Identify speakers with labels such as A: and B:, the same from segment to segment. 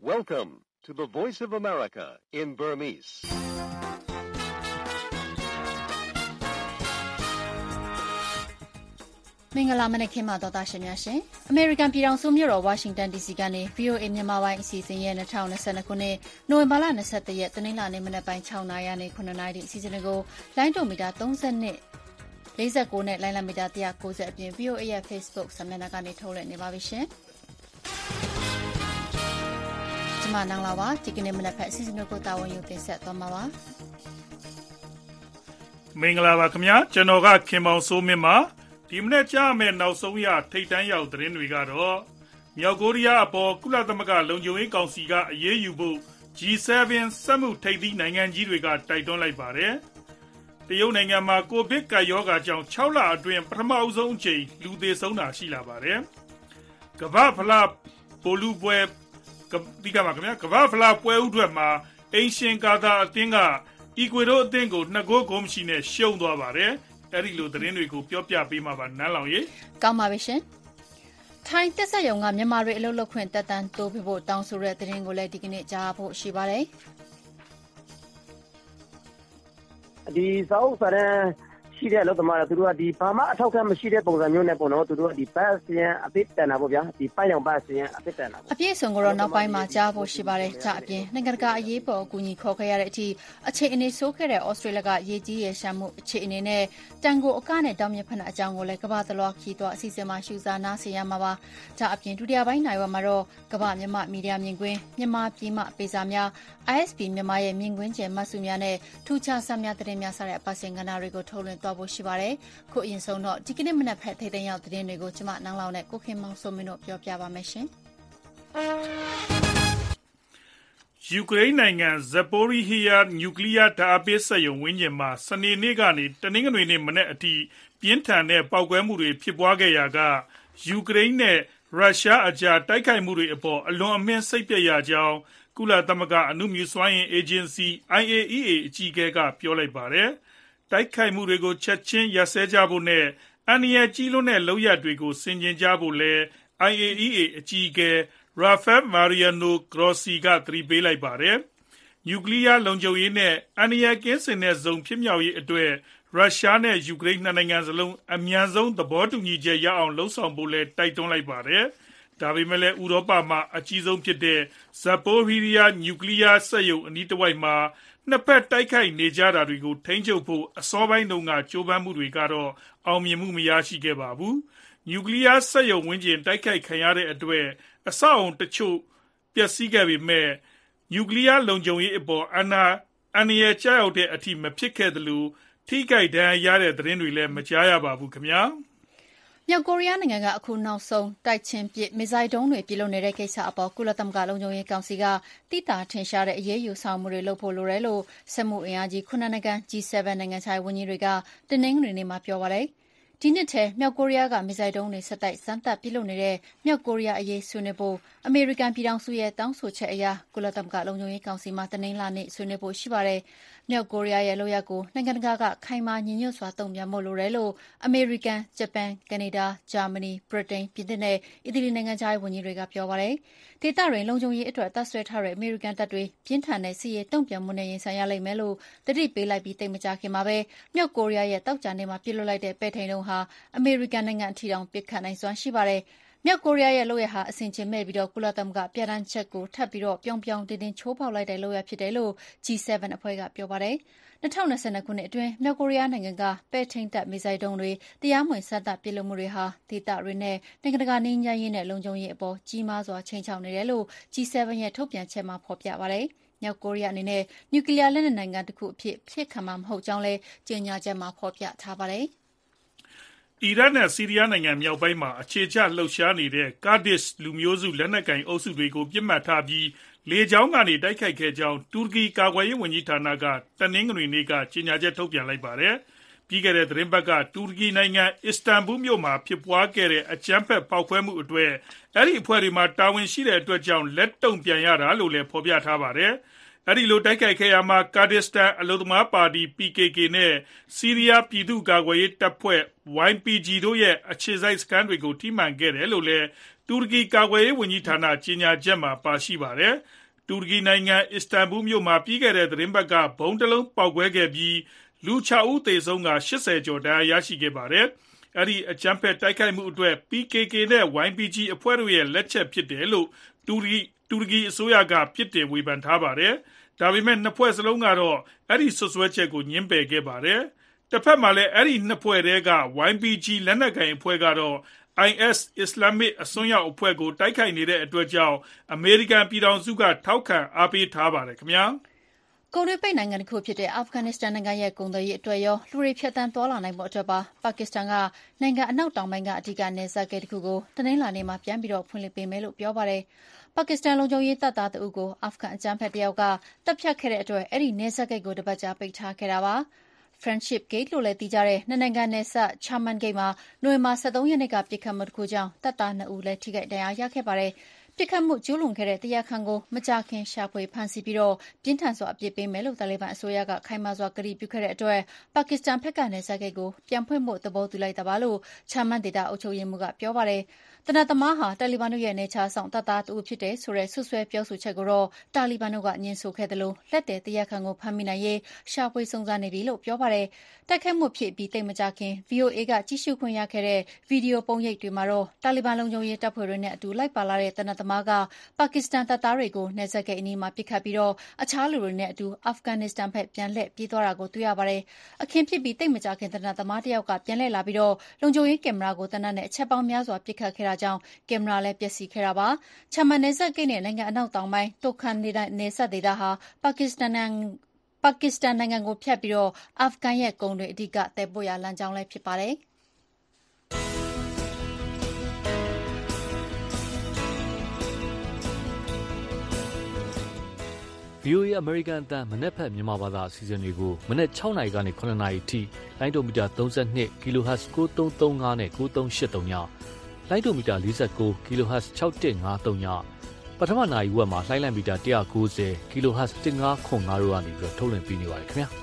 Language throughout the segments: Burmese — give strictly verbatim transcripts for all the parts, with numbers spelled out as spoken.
A: Welcome to the Voice of America in Burmese.
B: ။မင်္ဂလာမနက်ခင်းပါတော်သားရှင်များရှင်။ American ပြည်ထောင်စုမြို့တော် Washington ဒီ စီ ကနေ ဗွီအိုအေ မြန်မာပိုင်းအစီအစဉ်ရဲ့၂၀၂၂ခုနှစ်နိုဝင်ဘာလ၂၁ရက်တနင်္လာနေ့မနက်ပိုင်း၆နာရီကနေ၇နာရီအစီအစဉ်တွေကိုလိုင်းဒိုမီတာ၃၂ ၄၉နဲ့လိုင်းလမီတာ၁၉၀အပြင် ဗွီအိုအေ ရဲ့ Facebook စာမျက်နှာကနေထုတ်လွှင့်နေပါပြီရှင်။ကျမနန်းလာပါဒီကနေ့မနက်ဖက်အစီအစဉ်တွေကိုတာဝန်ယူတင်ဆက်သွားမှာပါ
C: ။မင်္ဂလာပါခင်ဗျာကျွန်တော်ကခင်ပေါင်စိုးမင်းပါဒီမနေ့ကြားမယ့်နောက်ဆုံးရထိတ်တန်းရောက်သတင်းတွေကတော့မြောက်ကိုရီးယားအပေါ်ကုလသမဂ္ဂလုံခြုံရေးကောင်စီကအရေးယူဖို့ G 7 စက်မှုထိပ်သီးနိုင်ငံကြီးတွေကတိုက်တွန်းလိုက်ပါတယ်။တရုတ်နိုင်ငံမှာကိုဗစ်ကပ်ရောဂါကြောင့်၆လအတွင်းပထမအဆုံးအကြိမ်လူသေဆုံးတာရှိလာပါတယ်။ကမ္ဘာဖလားပိုလူပွဲဒီကမှာခင်ဗျာကမ္ဘာဖလားပွဲဥထွက်မှာအင်ရှင်ကာတာအသင်းကအီကွေဒိုအသင်းကိုနှစ်ဂိုးဂိုးမရှိနဲ့ရှုံးသွားပါတယ်။အဲ့ဒီလိုသတင်းတွေကိုပြောပြပေးမှာပါနန်းလောင်ရေ
B: ကောင်းပါပြီရှင်ထိုင်းတက်ဆက်ရုံကမြန်မာတွေအလုပ်လုပ်ခွင့်တက်တန်းတိုးပေးဖို့တောင်းဆိုတဲ့သတင်းကိုလည်းဒီကနေ့ကြားဖို့ရှိပါတယ်
D: ဒီစောက်စရန်ရှိတဲ့အလုပ်သမားတွေသူတို့ကဒီဘာမှအထောက်အထားမရှိတဲ့ပုံစံမျိုးနဲ့ပေါ့နော်သူတို့ကဒီဘတ်စရန်အပစ်တန်တာပေါ့ဗျာဒီပိုင်ရောင်ဘတ်စရန်အပစ်တန်တာပေါ့
B: အပြည့်စုံကတော့နောက်ပိုင်းမှာကြားဖို့ရှိပါတယ်။ဒါအပြင်နိုင်ငံတကာအရေးပေါ်အကူအညီခေါ်ခဲ့ရတဲ့အထိအခြေအနေဆိုးခဲ့တဲ့ဩစတြေးလျကရေကြီးရေရှမ်းမှုအခြေအနေနဲ့တန်ကိုအကနဲ့တောင်မြဖက်အကြောင်းကိုလည်းကမ္ဘာသလွှာခီးသွွားအစီအစဉ်မှာရှုစားနားဆင်ရမှာပါ။ဒါအပြင်ဒုတိယပိုင်းနိုင်ဝမှာတော့ကမ္ဘာမြန်မာမီဒီယာမြင်ကွင်းမြန်မာပြည်မှပေစာများ I S P မြန်မာရဲ့မြင်ကွင်းကျယ်မှတ်စုများနဲ့ထူးခြားဆန်းများသတင်းများစတဲ့အပတ်စဉ်ကဏ္ဍတွေကိုထုတ်လွှင့်သွားဖို့ရှိပါတယ်။ခုအရင်ဆုံးတော့ဒီကနေ့မနက်ဖက်ထိတ်သိမ်းရောက်သတင်းတွေကိုကျမနန်းလောင်နဲ့ကိုခင်မောင်စိုးမင်းတို့ပြောပြပါမယ်ရှင်။
C: ယူကရိန်းနိုင်ငံဇက်ပိုရီဟီယာနျူကလ িয়ার ဓာတ်အားပေးစက်ရုံဝန်းကျင်မှာစနေနေ့ကနေတနင်္ဂနွေနေ့မနက်အထိပြင်းထန်တဲ့ပေါက်ကွဲမှုတွေဖြစ်ပွားခဲ့ရာကယူကရိန်းနဲ့ရုရှားအကြားတိုက်ခိုက်မှုတွေအပေါ်အလွန်အမင်းစိတ်ပျက်ရကြောင်းကုလသမဂ္ဂအနုမြူစွမ်းအင်အေဂျင်စီ I A E A အကြီးအကဲကပြောလိုက်ပါတယ်။တိုက်ခိုက်မှုတွေကိုချက်ချင်းရပ်စဲကြဖို့နဲ့အန္တရာယ်ကြီးလွန်းတဲ့လုပ်ရပ်တွေကိုဆင်ခြင်ကြဖို့လည်း I A E A အကြီးအကဲ Rafael Mariano Grossi ကသတိပေးလိုက်ပါတယ်။နျူကလ িয়ার လုံခြုံရေးနဲ့အန္တရာယ်ကင်းစင်တဲ့ဇုံဖြစ်မြောက်ရေးအတွက်ရုရှားနဲ့ယူကရိန်းနှစ်နိုင်ငံစလုံးအမြန်ဆုံးသဘောတူညီချက်ရအောင်လှုံ့ဆော်ဖို့လည်းတိုက်တွန်းလိုက်ပါတယ်။ဒါပေမဲ့လည်းဥရောပမှာအကြီးဆုံးဖြစ်တဲ့ Zaporizhzhia နျူကလ িয়ার စက်ရုံအနီးတစ်ဝိုက်မှာနှစ်ဖက်တိုက်ခိုက်နေကြတာတွေကိုထိန်းချုပ်ဖို့အစောပိုင်းတုန်းကကြိုးပမ်းမှုတွေကတော့အောင်မြင်မှုမရရှိခဲ့ပါဘူး။နျူကလ িয়ার စက်ရုံဝန်းကျင်တိုက်ခိုက်ခံရတဲ့အတွက်အဆောက်အုံတချို့ပျက်စီးခဲ့ပေမဲ့နျူကလ িয়ার လုံခြုံရေးအပေါ်အန္တအန္တရာယ်ကျရောက်တဲ့အထိမဖြစ်ခဲ့သလိုထိခိုက်ဒဏ်ရာရတဲ့သတင်းတွေလည်းမကြားရပါဘူးခင်ဗျာ။
B: မြောက်ကိုရီးယားနိုင်ငံကအခုနောက်ဆုံးတိုက်ချင်းပစ်မစ်ဇိုင်းဒုံးတွေပြုလုပ်နေတဲ့ကိစ္စအပေါ်ကုလသမဂ္ဂလုံခြုံရေးကောင်စီကတိတာထင်ရှားတဲ့အရေးယူဆောင်မှုတွေလုပ်ဖို့လိုတယ်လို့စက်မှုအင်အားကြီးခုနှစ်နိုင်ငံ G 7 နိုင်ငံခြားရေးဝန်ကြီးတွေကတနင်္ဂနွေနေ့မှာပြောပါတယ်။ဒီနှစ်ထဲမြောက်ကိုရီးယားကမစ်ဇိုင်းဒုံးတွေဆက်တိုက်စမ်းသပ်ပြုလုပ်နေတဲ့မြောက်ကိုရီးယားအရေးဆွေးနွေးဖို့အမေရိကန်ပြည်ထောင်စုရဲ့တောင်းဆိုချက်အရကုလသမဂ္ဂလုံခြုံရေးကောင်စီမှာတနင်္လာနေ့ဆွေးနွေးဖို့ရှိပါတယ်။မြောက်ကိုရီးယားရဲ့လုပ်ရပ်ကိုနိုင်ငံတကာကခိုင်မာညီညွတ်စွာတုံ့ပြန်ဖို့လိုတယ်လို့အမေရိကန်၊ဂျပန်၊ကနေဒါ၊ဂျာမနီ၊ဗြိတိန်၊ပြင်သစ်နဲ့အီတလီနိုင်ငံခြားရေးဝန်ကြီးတွေကပြောပါတယ်။ဒေသတွင်းလုံခြုံရေးအတွက်တပ်ဆွဲထားတဲ့အမေရိကန်တပ်တွေပြင်းထန်တဲ့စစ်ရေးတုံ့ပြန်မှုနဲ့ရင်ဆိုင်ရလိမ့်မယ်လို့သတိပေးလိုက်ပြီးသိပ်မကြာခင်မှာပဲမြောက်ကိုရီးယားရဲ့တောက်ကြနေ့မှာပြုလုပ်လိုက်တဲ့ပဲ့ထိန်းဒုံးဟာအမေရိကန်နိုင်ငံအထိတောင်ပစ်ခတ်နိုင်စွမ်းရှိပါတယ်။မြောက်ကိုရီးယားရဲ့လုပ်ရဟာအဆင်ခြင်မဲ့ပြီးတော့ကုလသမဂ္ဂပြဋ္ဌာန်းချက်ကိုထပ်ပြီးတော့ပြောင်ပြောင်တင်းတင်းချိုးဖောက်လိုက်တဲ့လုပ်ရဖြစ်တယ်လို့ G 7 အဖွဲ့ကပြောပါတယ်။၂၀၂၂ခုနှစ်အတွင်းမြောက်ကိုရီးယားနိုင်ငံကပဲ့ထိန်းတပ်မစ်ဇိုင်းဒုံးတွေတရားမဝင်စမ်းသပ်ပစ်လွှတ်မှုတွေဟာဒေသတွင်းနဲ့နိုင်ငံတကာငြိမ်းချမ်းရေးနဲ့လုံခြုံရေးအပေါ်ကြီးမားစွာခြိမ်းခြောက်နေတယ်လို့ G 7 ရဲ့ထုတ်ပြန်ချက်မှာဖော်ပြပါတယ်။မြောက်ကိုရီးယားအနေနဲ့နျူကလ িয়ার လက်နက်နိုင်ငံတစ်ခုအဖြစ်ဖြစ်ခံမှာမဟုတ်ကြောင်းလည်းကြေညာချက်မှာဖော်ပြထားပါတယ်။
C: အီရတ်နဲ့ဆီးရီးယားနိုင်ငံမြောက်ပိုင်းမှာအခြေချလှုပ်ရှားနေတဲ့ကာဒစ်လူမျိုးစုလက်နက်ကိုင်အုပ်စုတွေကိုပြစ်မှတ်ထားပြီးလေကြောင်းကနေတိုက်ခိုက်ခဲ့ကြောင်းတူရကီကာကွယ်ရေးဝန်ကြီးဌာနကတနင်္ဂနွေနေ့ကကြေညာချက်ထုတ်ပြန်လိုက်ပါတယ်။ပြီးခဲ့တဲ့သတင်းပတ်ကတူရကီနိုင်ငံအစ္စတန်ဘူလ်မြို့မှာဖြစ်ပွားခဲ့တဲ့အကြမ်းဖက်ပေါက်ကွဲမှုအတွက်အဲ့ဒီအဖွဲ့တွေမှာတာဝန်ရှိတဲ့အတွက်ကြောင့်လက်တုံ့ပြန်ရတာလို့လည်းဖော်ပြထားပါတယ်။အဲဒီလိုတိုက်ခိုက်ခဲ့ရမှာကာဒစ္စတန်အလုပ်သမားပါတီ P K K နဲ့ဆီးရီးယားပြည်သူ့ကာကွယ်ရေးတပ်ဖွဲ့ Y P G တို့ရဲ့အခြေစိုက်စခန်းတွေကိုထိမှန်ခဲ့တယ်လို့လည်းတူရကီကာကွယ်ရေးဝန်ကြီးဌာနကြေညာချက်မှာပါရှိပါတယ်။တူရကီနိုင်ငံအစ္စတန်ဘူမြို့မှာပြီးခဲ့တဲ့သတင်းပတ်ကဘုံတလုံးပေါက်ကွဲခဲ့ပြီးလူ၆ဦးသေဆုံးက၈၀ကျော်ဒဏ်ရာရရှိခဲ့ပါတယ်။အဲဒီအကြမ်းဖက်တိုက်ခိုက်မှုအတွက် P K K နဲ့ Y P G အဖွဲ့တို့ရဲ့လက်ချက်ဖြစ်တယ်လို့တူရကီတူရကီအစိုးရကပြစ်တင်ဝေဖန်ထားပါတယ်။ဒါပေမဲ့နှစ်ဖွဲ့စလုံးကတော့အဲဒီဆွဆွဲချက်ကိုညှင်းပယ်ခဲ့ပါတယ်။တစ်ဖက်မှာလည်းအဲဒီနှစ်ဖွဲ့တည်းက Y P G လက်နက်ကိုင်အဖွဲ့ကတော့ I S အစ္စလာမစ်အစွန်းရောက်အဖွဲ့ကိုတိုက်ခိုက်နေတဲ့အတွက်ကြောင့်အမေရိကန်ပြည်ထောင်စုကထောက်ခံအားပေးထားပါတယ်ခင်ဗျာ
B: ။ကုန်သွယ်ပိတ်နိုင်ငံတစ်ခုဖြစ်တဲ့အာဖဂန်နစ္စတန်နိုင်ငံရဲ့ကုန်သွယ်ရေးအတွက်ရောလူတွေဖြတ်တန်းသွားလာနိုင်ဖို့အတွက်ပါပါကစ္စတန်ကနိုင်ငံအနောက်တောင်ပိုင်းကအဓိကနယ်စပ်ဂိတ်တစ်ခုကိုတနင်္လာနေ့မှာပြန်ပြီးဖွင့်လှစ်ပေးမယ်လို့ပြောပါတယ်။ပါကစ္စတန်လုံခြုံရေးတပ်သားတအုပ်ကိုအာဖဂန်အကြမ်းဖက်တယောက်ကတပ်ဖြတ်ခဲ့တဲ့အတွက်အဲဒီနယ်စပ်ဂိတ်ကိုတစ်ပတ်ကြာပိတ်ထားခဲ့တာပါ။ Friendship Gate လို့လည်းသိကြတဲ့နှစ်နိုင်ငံနယ်စပ် Chaman Gate မှာနိုဝင်ဘာ၁၃ရက်နေ့ကပစ်ခတ်မှုတစ်ခုကြောင့်တပ်သားနှစ်ဦးလည်းထိခိုက်ဒဏ်ရာရခဲ့ပါတယ်။ပစ်ခတ်မှုကျူးလွန်ခဲ့တဲ့တရားခံကိုမကြာခင်ရှာဖွေဖမ်းဆီးပြီးပြင်းထန်စွာအပြစ်ပေးမယ်လို့တာလီဘန်အစိုးရကခိုင်မာစွာကတိပြုခဲ့တဲ့အတွက်ပါကစ္စတန်ဘက်ကနယ်စပ်ဂိတ်ကိုပြန်ဖွင့်ဖို့သဘောတူလိုက်တာပါလို့ Chaman ဒေသအုပ်ချုပ်ရေးမှူးကပြောပါတယ်။သေနတ်သမားဟာတာလီဘန်တို့ရဲ့နယ်ခြားစောင့်တပ်သားတဦးဖြစ်တယ်ဆိုတဲ့စွပ်စွဲပြောဆိုချက်ကိုတော့တာလီဘန်တို့ကငြင်းဆိုခဲ့သလိုလက်သည်တရားခံကိုဖမ်းမိနိုင်ရေးရှာဖွေစုံစမ်းနေပြီလို့ပြောပါတယ်။တိုက်ခိုက်မှုဖြစ်ပြီးသိပ်မကြာခင် V O A ကကြည့်ရှုခွင့်ရခဲ့တဲ့ဗီဒီယိုပုံရိပ်တွေမှာတော့တာလီဘန်လုံခြုံရေးတပ်ဖွဲ့တွေနဲ့အတူလိုက်ပါလာတဲ့သေနတ်သမားကပါကစ္စတန်တပ်သားတွေကိုနယ်စပ်ဂိတ်အနီးမှာပစ်ခတ်ပြီးအခြားလူတွေနဲ့အတူအာဖဂန်နစ္စတန်ဘက်ပြန်လှည့်ပြေးသွားတာကိုတွေ့ရပါတယ်။အခင်းဖြစ်ပြီးသိပ်မကြာခင်သေနတ်သမားတယောက်ကပြန်လှည့်လာပြီးလုံခြုံရေးကင်မရာကိုသေနတ်နဲ့အချက်ပေါင်းများစွာပစ်ခတ်ခဲ့တာကြောင့်ကင်မရာလည်းပျက်စီးခဲ့တာပါ။ချမ်မန်နယ်စပ်ဂိတ်နဲ့နိုင်ငံအနောက်တောင်ပိုင်းတိုခန်နယ်စပ်ဒေသဟာပါကစ္စတန်ပါကစ္စတန်နိုင်ငံကိုဖြတ်ပြီးအာဖဂန်ရဲ့ကုန်တွေအဓိကသယ်ပို့ရာလမ်းကြောင်းလည်းဖြစ်ပါတယ်။
E: V O A အမေရိကန်အသံမနက်ဖြန်မြန်မာဘာသာအစီအစဉ်တွေကိုမနက်၆နာရီကနေ၇နာရီထိလိုင်းဒိုမီတာ၃၂ kHz ၉၃၃၅နဲ့၉၃၈၃ညလိုင်းဒိုမီတာ၄၉ kHz ၆၁၅၃ညပထမနာရီဝက်မှာလိုင်းလိုင်းမီတာ၁၉၀ kHz ၁၅ခွန်၅တို့ကနေပြီးထုတ်လွှင့်ပေးနေပါတယ်ခင်ဗျာ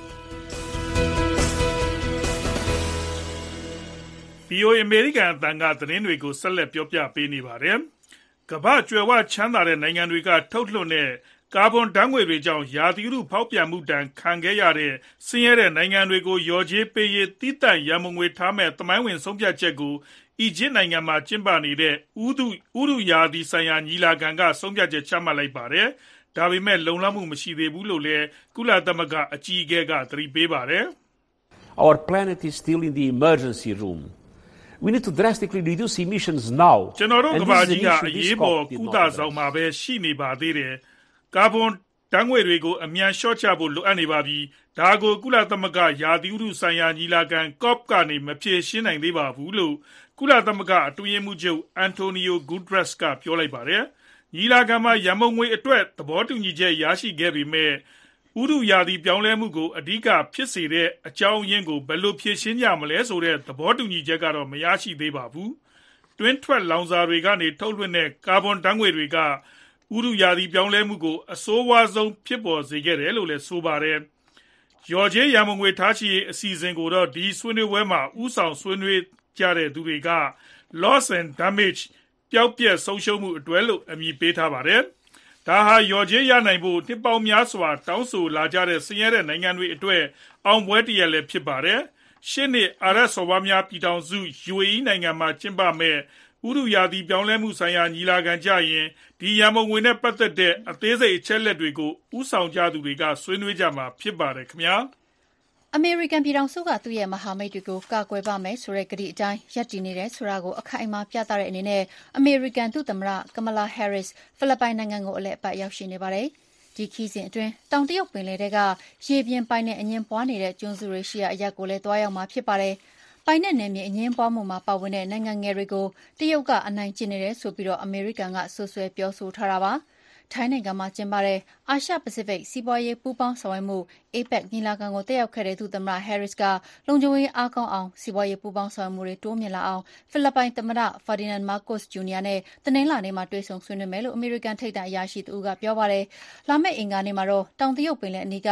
C: ။ V O A အမေရိကန်အသံကသတင်းတွေကိုဆက်လက်ပြောပြပေးနေပါတယ်။ကမ္ဘာ့ကြွယ်ဝချမ်းသာတဲ့နိုင်ငံတွေကထုတ်လွှင့်တဲ့ကာဗွန်ဓာတ်ငွေ့တွေကြောင့်ရာသီဥတုဖောက်ပြန်မှုဒဏ်ခံခဲ့ရတဲ့ဆင်းရဲတဲ့နိုင်ငံတွေကိုလျော်ကြေးပေးရေးသီးသန့်ရန်ပုံငွေထားမဲ့သမိုင်းဝင်ဆုံးဖြတ်ချက်ကိုအီဂျစ်နိုင်ငံမှာကျင်းပနေတဲ့ဥတုဥတုရာသီဆိုင်ရာညီလာခံကဆုံးဖြတ်ချက်ချမှတ်လိုက်ပါတယ်။ဒါပေမဲ့လုံလောက်မှုမရှိသေးဘူးလို့လည်းကုလသမဂ္ဂအကြီးအကဲကသတိပေးပါတယ်။
F: Our planet is still in the emergency room. We need to drastically reduce emissions now.
C: ကျွန်တော်တို့ကမ္ဘာကြီးကအရေးပေါ်ကုသဆောင်မှာပဲရှိနေပါသေးတယ်။ကာဗွန်ဓာတ်ငွေ့တွေကိုအမြန်လျှော့ချဖို့လိုအပ်နေပါပြီ။ဒါကိုကုလသမဂ္ဂရာသီဥတုဆိုင်ရာညီလာခံ COP ကနေမဖြေရှင်းနိုင်သေးပါဘူးလို့ကုလသမဂ္ဂအတွင်းရေးမှူးချုပ်အန်တိုနီယိုဂူဒရက်စ်ကပြောလိုက်ပါတယ်။ညီလာခံမှာရန်ပုံငွေအတွက်သဘောတူညီချက်ရရှိခဲ့ပေမဲ့ဥတုရာသီပြောင်းလဲမှုကိုအဓိကဖြစ်စေတဲ့အကြောင်းရင်းကိုဘယ်လိုဖြေရှင်းကြမလဲဆိုတဲ့သဘောတူညီချက်ကတော့မရရှိသေးပါဘူး။တွင်းထွက်လောင်စာတွေကနေထုတ်လွှင့်တဲ့ကာဗွန်ဓာတ်ငွေ့တွေကဥတုရာသီပြောင်းလဲမှုကိုအဆိုးဝါးဆုံးဖြစ်ပေါ်စေခဲ့တယ်လို့လည်းဆိုပါတယ်။လျော်ကြေးရန်ပုံငွေထားရှိရေးအစီအစဉ်ကိုတော့ဒီဆွေးနွေးပွဲမှာဦးဆောင်ဆွေးနွေးကြတဲ့သူတွေက Loss and Damage ပျောက်ပျက်ဆုံးရှုံးမှုအတွက်လို့အမည်ပေးထားပါတယ်။ဒါဟာလျော်ကြေးရနိုင်ဖို့နှစ်ပေါင်းများစွာတောင်းဆိုလာကြတဲ့ဆင်းရဲတဲ့နိုင်ငံတွေအတွက်အောင်ပွဲတစ်ရပ်လည်းဖြစ်ပါတယ်။ရှေ့နှစ်အာရပ်စော်ဘွားများပြည်ထောင်စု U A E နိုင်ငံမှာကျင်းပမဲ့ဥတုရာသီပြောင်းလဲမှုဆိုင်ရာညီလာခံကြရင်ဒီရန်ပုံငွေနဲ့ပတ်သက်တဲ့အသေးစိတ်အချက်လက်တွေကိုဥဆောင်ကြသူတွေကဆွေးနွေးကြမှာဖြစ်ပါတယ်ခင်ဗျာ
B: ။အမေရိကန်ပြည်ထောင်စုကသူ့ရဲ့မဟာမိတ်တွေကိုကာကွယ်ပါမယ်ဆိုတဲ့ကတိအတိုင်းရပ်တည်နေတယ်ဆိုတာကိုအခိုင်အမာပြသတဲ့အနေနဲ့အမေရိကန်ဒုသမ္မတကမလာဟဲရစ်ဖိလစ်ပိုင်နိုင်ငံကိုအလဲအပတ်ရောက်ရှိနေပါတယ်။ဒီခီးစဉ်အတွင်းတောင်တရုတ်ပင်လယ်ထဲကရေပြင်ပိုင်းနဲ့အငင်းပွားနေတဲ့ကျွန်းစုတွေရှိရာအရပ်ကိုလည်းတွားရောက်မှာဖြစ်ပါတယ်။ပိုင်နက်နယ်မြေအငြင်းပွားမှုမှာပါဝင်တဲ့နိုင်ငံငယ်တွေကိုတရုတ်ကအနိုင်ကျင့်နေတယ်ဆိုပြီးအမေရိကန်ကဆွဆွဲပြောဆိုထားတာပါ။ထိုင်းနိုင်ငံမှာကျင်းပတဲ့အာရှပစိဖိတ်စီးပွားရေးပူးပေါင်းဆောင်ရွက်မှု A PEC ညီလာခံကိုတက်ရောက်ခဲ့တဲ့ဒုသမ္မတ Harris ကလုံခြုံရေးအားကောင်းအောင်စီးပွားရေးပူးပေါင်းဆောင်ရွက်မှုတွေတိုးမြင့်လာအောင်ဖိလစ်ပိုင်သမ္မတ Ferdinand Marcos Junior နဲ့တနင်္လာနေ့မှာတွေ့ဆုံဆွေးနွေးမယ်လို့အမေရိကန်ထိပ်တန်းအရာရှိတဦးကပြောပါတယ်။လာမယ့်အင်္ဂါနေ့မှာတော့တောင်တရုတ်ပင်လယ်အနီးက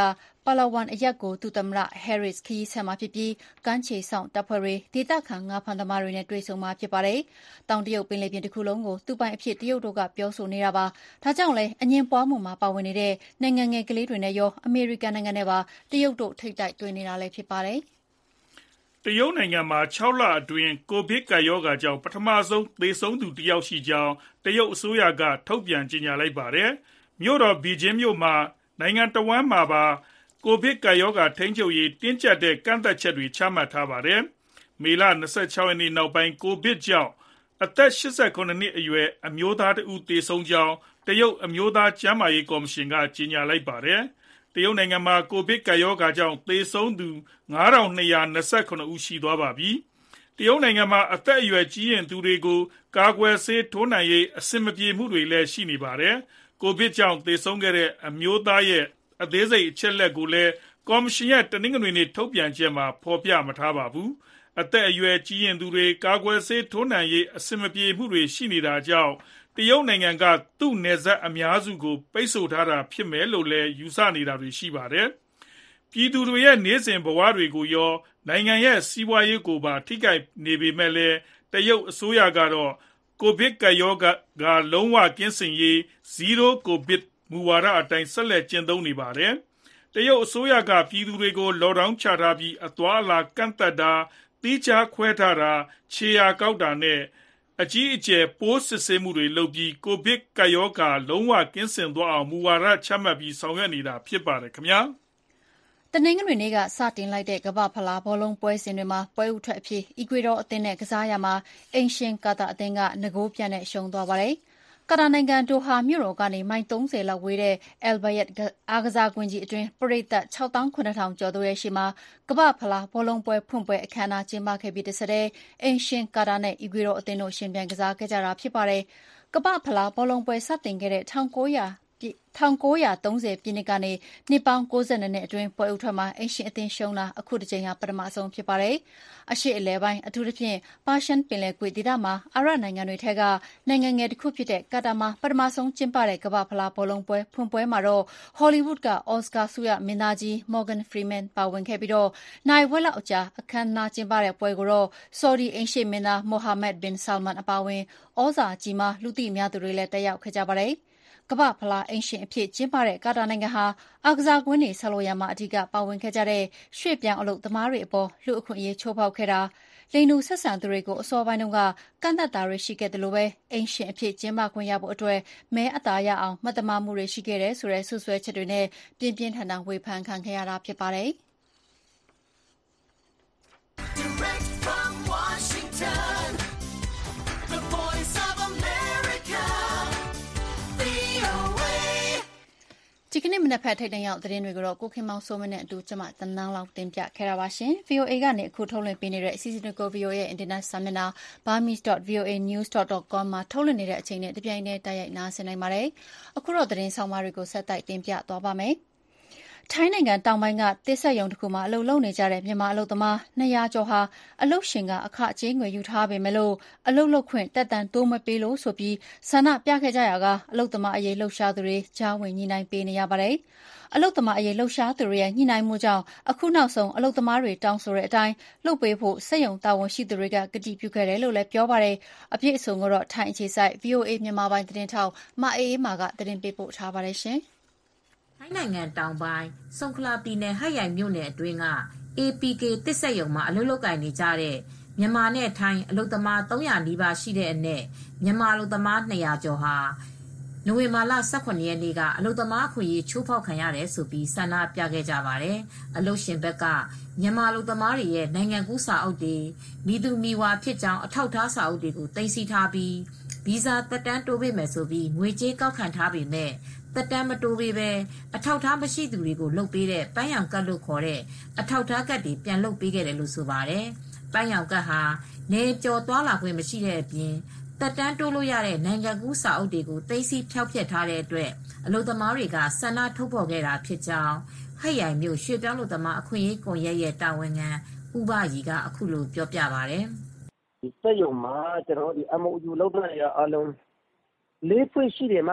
B: ပါလာဝန်အရက်ကိုသူသမ္မတ Harris ခရီးဆက်မှာဖြစ်ပြီးကမ်းခြေစောင့်တပ်ဖွဲ့တွေဒေသခံငါးဖမ်းသမားတွေနဲ့တွေ့ဆုံမှာဖြစ်ပါတယ်။တောင်တရုတ်ပင်လယ်ပြင်တစ်ခုလုံးကိုသူပိုင်အဖြစ်တရုတ်တို့ကပြောဆိုနေတာပါ။ဒါကြောင့်လည်းအငြင်းပွားမှုမှာပါဝင်နေတဲ့နိုင်ငံငယ်ကလေးတွေနဲ့ရောအမေရိကန်နိုင်ငံနဲ့ပါတရုတ်တို့ထိပ်တိုက်တွေ့နေတာလည်းဖြစ်ပါတယ်
C: ။တရုတ်နိုင်ငံမှာ၆လအတွင်းကိုဗစ်ကပ်ရောဂါကြောင့်ပထမဆုံးသေဆုံးသူတစ်ယောက်ရှိကြောင်းတရုတ်အစိုးရကထုတ်ပြန်ကြေညာလိုက်ပါတယ်။မြို့တော်ဘီဂျင်းမြို့မှာနိုင်ငံတဝန်းမှာပါကိုဗစ်ကပ်ရောဂါထိန်းချုပ်ရေးတင်းကျပ်တဲ့ကန့်သတ်ချက်တွေချမှတ်ထားပါတယ်။မေလ၂၆ရက်နေ့နောက်ပိုင်းကိုဗစ်ကြောင့်အသက်၈၇နှစ်အရွယ်အမျိုးသားတဦးသေဆုံးကြောင်းတရုတ်အမျိုးသားကျန်းမာရေးကော်မရှင်ကကြေညာလိုက်ပါတယ်။တရုတ်နိုင်ငံမှာကိုဗစ်ကပ်ရောဂါကြောင့်သေဆုံးသူ၅ထောင်၂ရာ၂၇ဦးရှိသွားပါပြီ။တရုတ်နိုင်ငံမှာအသက်အရွယ်ကြီးရင်သူတွေကိုကာကွယ်ဆေးထိုးနှံရေးအဆင်မပြေမှုတွေလည်းရှိနေပါတယ်။ကိုဗစ်ကြောင့်သေဆုံးခဲ့တဲ့အမျိုးသားရဲ့အသေးစိတ်အချက်လက်ကိုလည်းကော်မရှင်ရဲ့တနင်္ဂနွေနေ့ထုတ်ပြန်ချက်မှာဖော်ပြမထားပါဘူး။အသက်အရွယ်ကြီးရင်သူတွေကာကွယ်ဆေးထိုးနှံရေးအဆင်မပြေမှုတွေရှိနေတာကြောင့်တရုတ်နိုင်ငံကသူ့နယ်စပ်အများစုကိုပိတ်ဆို့ထားတာဖြစ်မယ်လို့လည်းယူဆနေတာတွေရှိပါတယ်။ပြည်သူတွေရဲ့နေ့စဉ်ဘဝတွေကိုရောနိုင်ငံရဲ့စီးပွားရေးကိုပါထိခိုက်နေပေမဲ့လည်းတရုတ်အစိုးရကတော့ကိုဗစ်ကပ်ရောဂါကလုံးဝကင်းစင်ရေး Zero COVID မူဝါဒအတိုင်းဆက်လက်ကျင့်သုံးနေပါတယ်။တရုတ်အစိုးရကပြည်သူတွေကို lockdown ချထားပြီးအသွားအလာကန့်သတ်တာသီးခြားခွဲထားတာခြေရာကောက်တာနဲ့အကြီးအကျယ်ပိုးစစ်ဆေးမှုတွေလုပ်ပြီးကိုဗစ်ကပ်ရောဂါလုံးဝကင်းစင်သွားအောင်မူဝါဒချမှတ်ပြီးဆောင်ရွက်နေတာဖြစ်ပါတယ်ခင်ဗျာ
B: တနင်္ဂနွေနေ့ကစတင်လိုက်တဲ့ကမ္ဘာ့ဖလားဘောလုံးပွဲစဉ်တွေမှာပွဲဥထွက်အဖြစ်အီကွေဒေါအသင်းနဲ့ကစားရမှာအိမ်ရှင်ကာတာအသင်းကနဂိုးပြတ်နဲ့ရှုံးသွားပါတယ်။ကာတာနိုင်ငံဒိုဟာမြို့တော်ကနေမိုင်၃၀လောက်ဝေးတဲ့ Al Bayat အားကစားကွင်းကြီးအတွင်းပရိသတ်၆သောင်း၇ထောင်ကျော်သူရဲ့ရှေ့မှာကမ္ဘာ့ဖလားဘောလုံးပွဲဖွင့်ပွဲအခမ်းအနားကျင်းပခဲ့ပြီးတဆက်တည်းအိမ်ရှင်ကာတာနဲ့အီကွေဒေါအသင်းတို့ရှင်ပြိုင်ကစားခဲ့ကြတာဖြစ်ပါတယ်။ကမ္ဘာ့ဖလားဘောလုံးပွဲစတင်ခဲ့တဲ့၁၉၀၀၁၉၃၀ပြည့်နှစ်ကနေနှစ်ပေါင်း၉၂နှစ်အတွင်းပွဲဥထွက်မှာအိမ်ရှင်အသင်းရှုံးတာအခုတစ်ကြိမ်ဟာပထမဆုံးဖြစ်ပါတယ်။အရှေ့အလယ်ပိုင်းအထူးသဖြင့်ပါရှန်ပင်လယ်ကွေ့ဒေသမှာအာရပ်နိုင်ငံတွေထက်ကနိုင်ငံငယ်တစ်ခုဖြစ်တဲ့ကာတာမှာပထမဆုံးကျင်းပတဲ့ကမ္ဘာ့ဖလားဘောလုံးပွဲဖွင့်ပွဲမှာတော့ဟော်လီဝုဒ်ကအော်စကာဆုရမင်းသားကြီး Morgan Freeman ပါဝင်ခဲ့ပြီးတော့နိုင်ဝက်လောက်အကြာအခမ်းအနားကျင်းပတဲ့ပွဲကိုတော့ဆော်ဒီအိမ်ရှေ့မင်းသား Mohammed bin Salman အပါအဝင်ဩဇာကြီးမားလူသိများသူတွေလည်းတက်ရောက်ခဲ့ကြပါတယ်။ကမ္ဘာ့ဖလားအိမ်ရှင်အဖြစ်ကျင်းပတဲ့ကာတာနိုင်ငံဟာအားကစားကွင်းတွေဆောက်လုပ်ရာမှာအဓိကပါဝင်ခဲ့ကြတဲ့ရွှေ့ပြောင်းအလုပ်သမားတွေအပေါ်လူအခွင့်အရေးချိုးဖောက်ခဲ့တာလိင်တူဆက်ဆံသူတွေကိုအစောပိုင်းတုန်းကကန့်သတ်တာတွေရှိခဲ့တယ်လို့ပဲအိမ်ရှင်အဖြစ်ကျင်းပခွင့်ရဖို့အတွက်မဲအသာရအောင်မှတ်တမ်းမှုတွေရှိခဲ့တယ်ဆိုတဲ့ဆွဆွဲချက်တွေနဲ့ပြင်းပြင်းထန်ထန်ဝေဖန်ခံခဲ့ရတာဖြစ်ပါတယ်။ Direct from Washington, the voice of America, ဒီကနေ့မနက်ဖက်ထိတ်တန့်ရောက်သတင်းတွေကိုတော့ကိုခင်မောင်စိုးမင်းနဲ့အတူကျမတန်းတန်းလောက်တင်ပြခဲ့တာပါရှင် ဗီအိုအေ ကနေအခုထုတ်လွှင့်ပေးနေတဲ့အစီအစဉ်တွေကို ဗီအိုအေ ရဲ့ Internet စာမျက်နှာ burmese dot v o a news dot com မှာထုတ်လွှင့်နေတဲ့အချိန်နဲ့တပြိုင်တည်းတိုက်ရိုက်နားဆင်နိုင်ပါတယ်အခုတော့သတင်းဆောင်မတွေကိုဆက်တိုက်တင်ပြသွားပါမယ်ထိုင်းနိုင်ငံတောင်ပိုင်းကတစ်ဆက်ရုံတစ်ခုမှာအလုပ်လုပ်နေကြတဲ့မြန်မာအလုပ်သမားနှစ်ရာကျော်ဟာအလုပ်ရှင်ကအခကြေးငွေယူထားပေမဲ့လို့အလုပ်လုပ်ခွင့်တက်တန်တိုးမပေးလို့ဆိုပြီးဆန္ဒပြခဲ့ကြရကအလုပ်သမားအရေးလှုပ်ရှားသူတွေကြားဝင်ညှိနှိုင်းပေးနေရပါတယ်။အလုပ်သမားအရေးလှုပ်ရှားသူတွေရဲ့ညှိနှိုင်းမှုကြောင့်အခုနောက်ဆုံးအလုပ်သမားတွေတောင်းဆိုတဲ့အတိုင်းလုပ်ပေးဖို့စက်ရုံတာဝန်ရှိသူတွေကကတိပြုခဲ့တယ်လို့လည်းပြောပါတယ်။အပြည့်အစုံကတော့ထိုင်းအခြေစိုက် ဗီအိုအေ မြန်မာပိုင်းသတင်းထောက်မအေးအေးမာကသတင်းပေးပို့ထားပါတယ်ရှင်။
G: ထိုင်းနိုင်ငံတောင်ပိုင်းဆုန်ခလာပြည်နယ်ဟတ်ရိုင်မြို့နယ်အတွင်းက အေ ပီ ကေ တစ်ဆက်ရုံမှာအလုပ်လုပ်ကိုင်နေကြတဲ့မြန်မာနဲ့ထိုင်းအလုပ်သမားသုံးရာနီးပါးရှိတဲ့အနက်မြန်မာအလုပ်သမားနှစ်ရာကျော်ဟာနိုဝင်ဘာလ၁၇ရက်နေ့ကအလုပ်သမားအခွင့်အရေးချိုးဖောက်ခံရတယ်ဆိုပြီးဆန္ဒပြခဲ့ကြပါတယ်။အလုပ်ရှင်ဘက်ကမြန်မာအလုပ်သမားတွေရဲ့နိုင်ငံကူးစာအုပ်တွေမိသူမိဝါဖြစ်ကြောင်းအထောက်အထားစာအုပ်တွေကိုတင်စီထားပြီးဗီဇာသက်တမ်းတိုးပေးမယ်ဆိုပြီးငွေကြေးကောက်ခံထားပေမဲ့သက်တမ်းမတိုးပေးဘဲအထောက်အထားမရှိသူတွေကိုလုပ်ပေးတဲ့ပန်းရောင်ကတ်လို့ခေါ်တဲ့အထောက်အထားကတ်တွေပြန်လုပ်ပေးခဲ့တယ်လို့ဆိုပါတယ်။ပန်းရောင်ကတ်ဟာနေကျော်သွားလာခွင့်မရှိတဲ့အပြင်သက်တမ်းတိုးလို့ရတဲ့နိုင်ငံကူးစာအုပ်တွေကိုသိသိဖျောက်ဖျက်ထားတဲ့အတွက်အလုပ်သမားတွေကဆန္ဒထုတ်ဖော်ခဲ့တာဖြစ်ကြောင်းဟတ်ရိုင်မြို့ရွှေပြောင်းလုပ်သမားအခွင့်အရေးကွန်ရက်ရဲ့တာဝန်ခံဦးဘရီကအခုလိုပြောပြပါတယ်
D: ။ဒီစက်ရုံမှာကျွန်တော်ဒီ M O U လုပ်တဲ့အားလုံးလေးဖွဲ့ရှိတယ်မှာ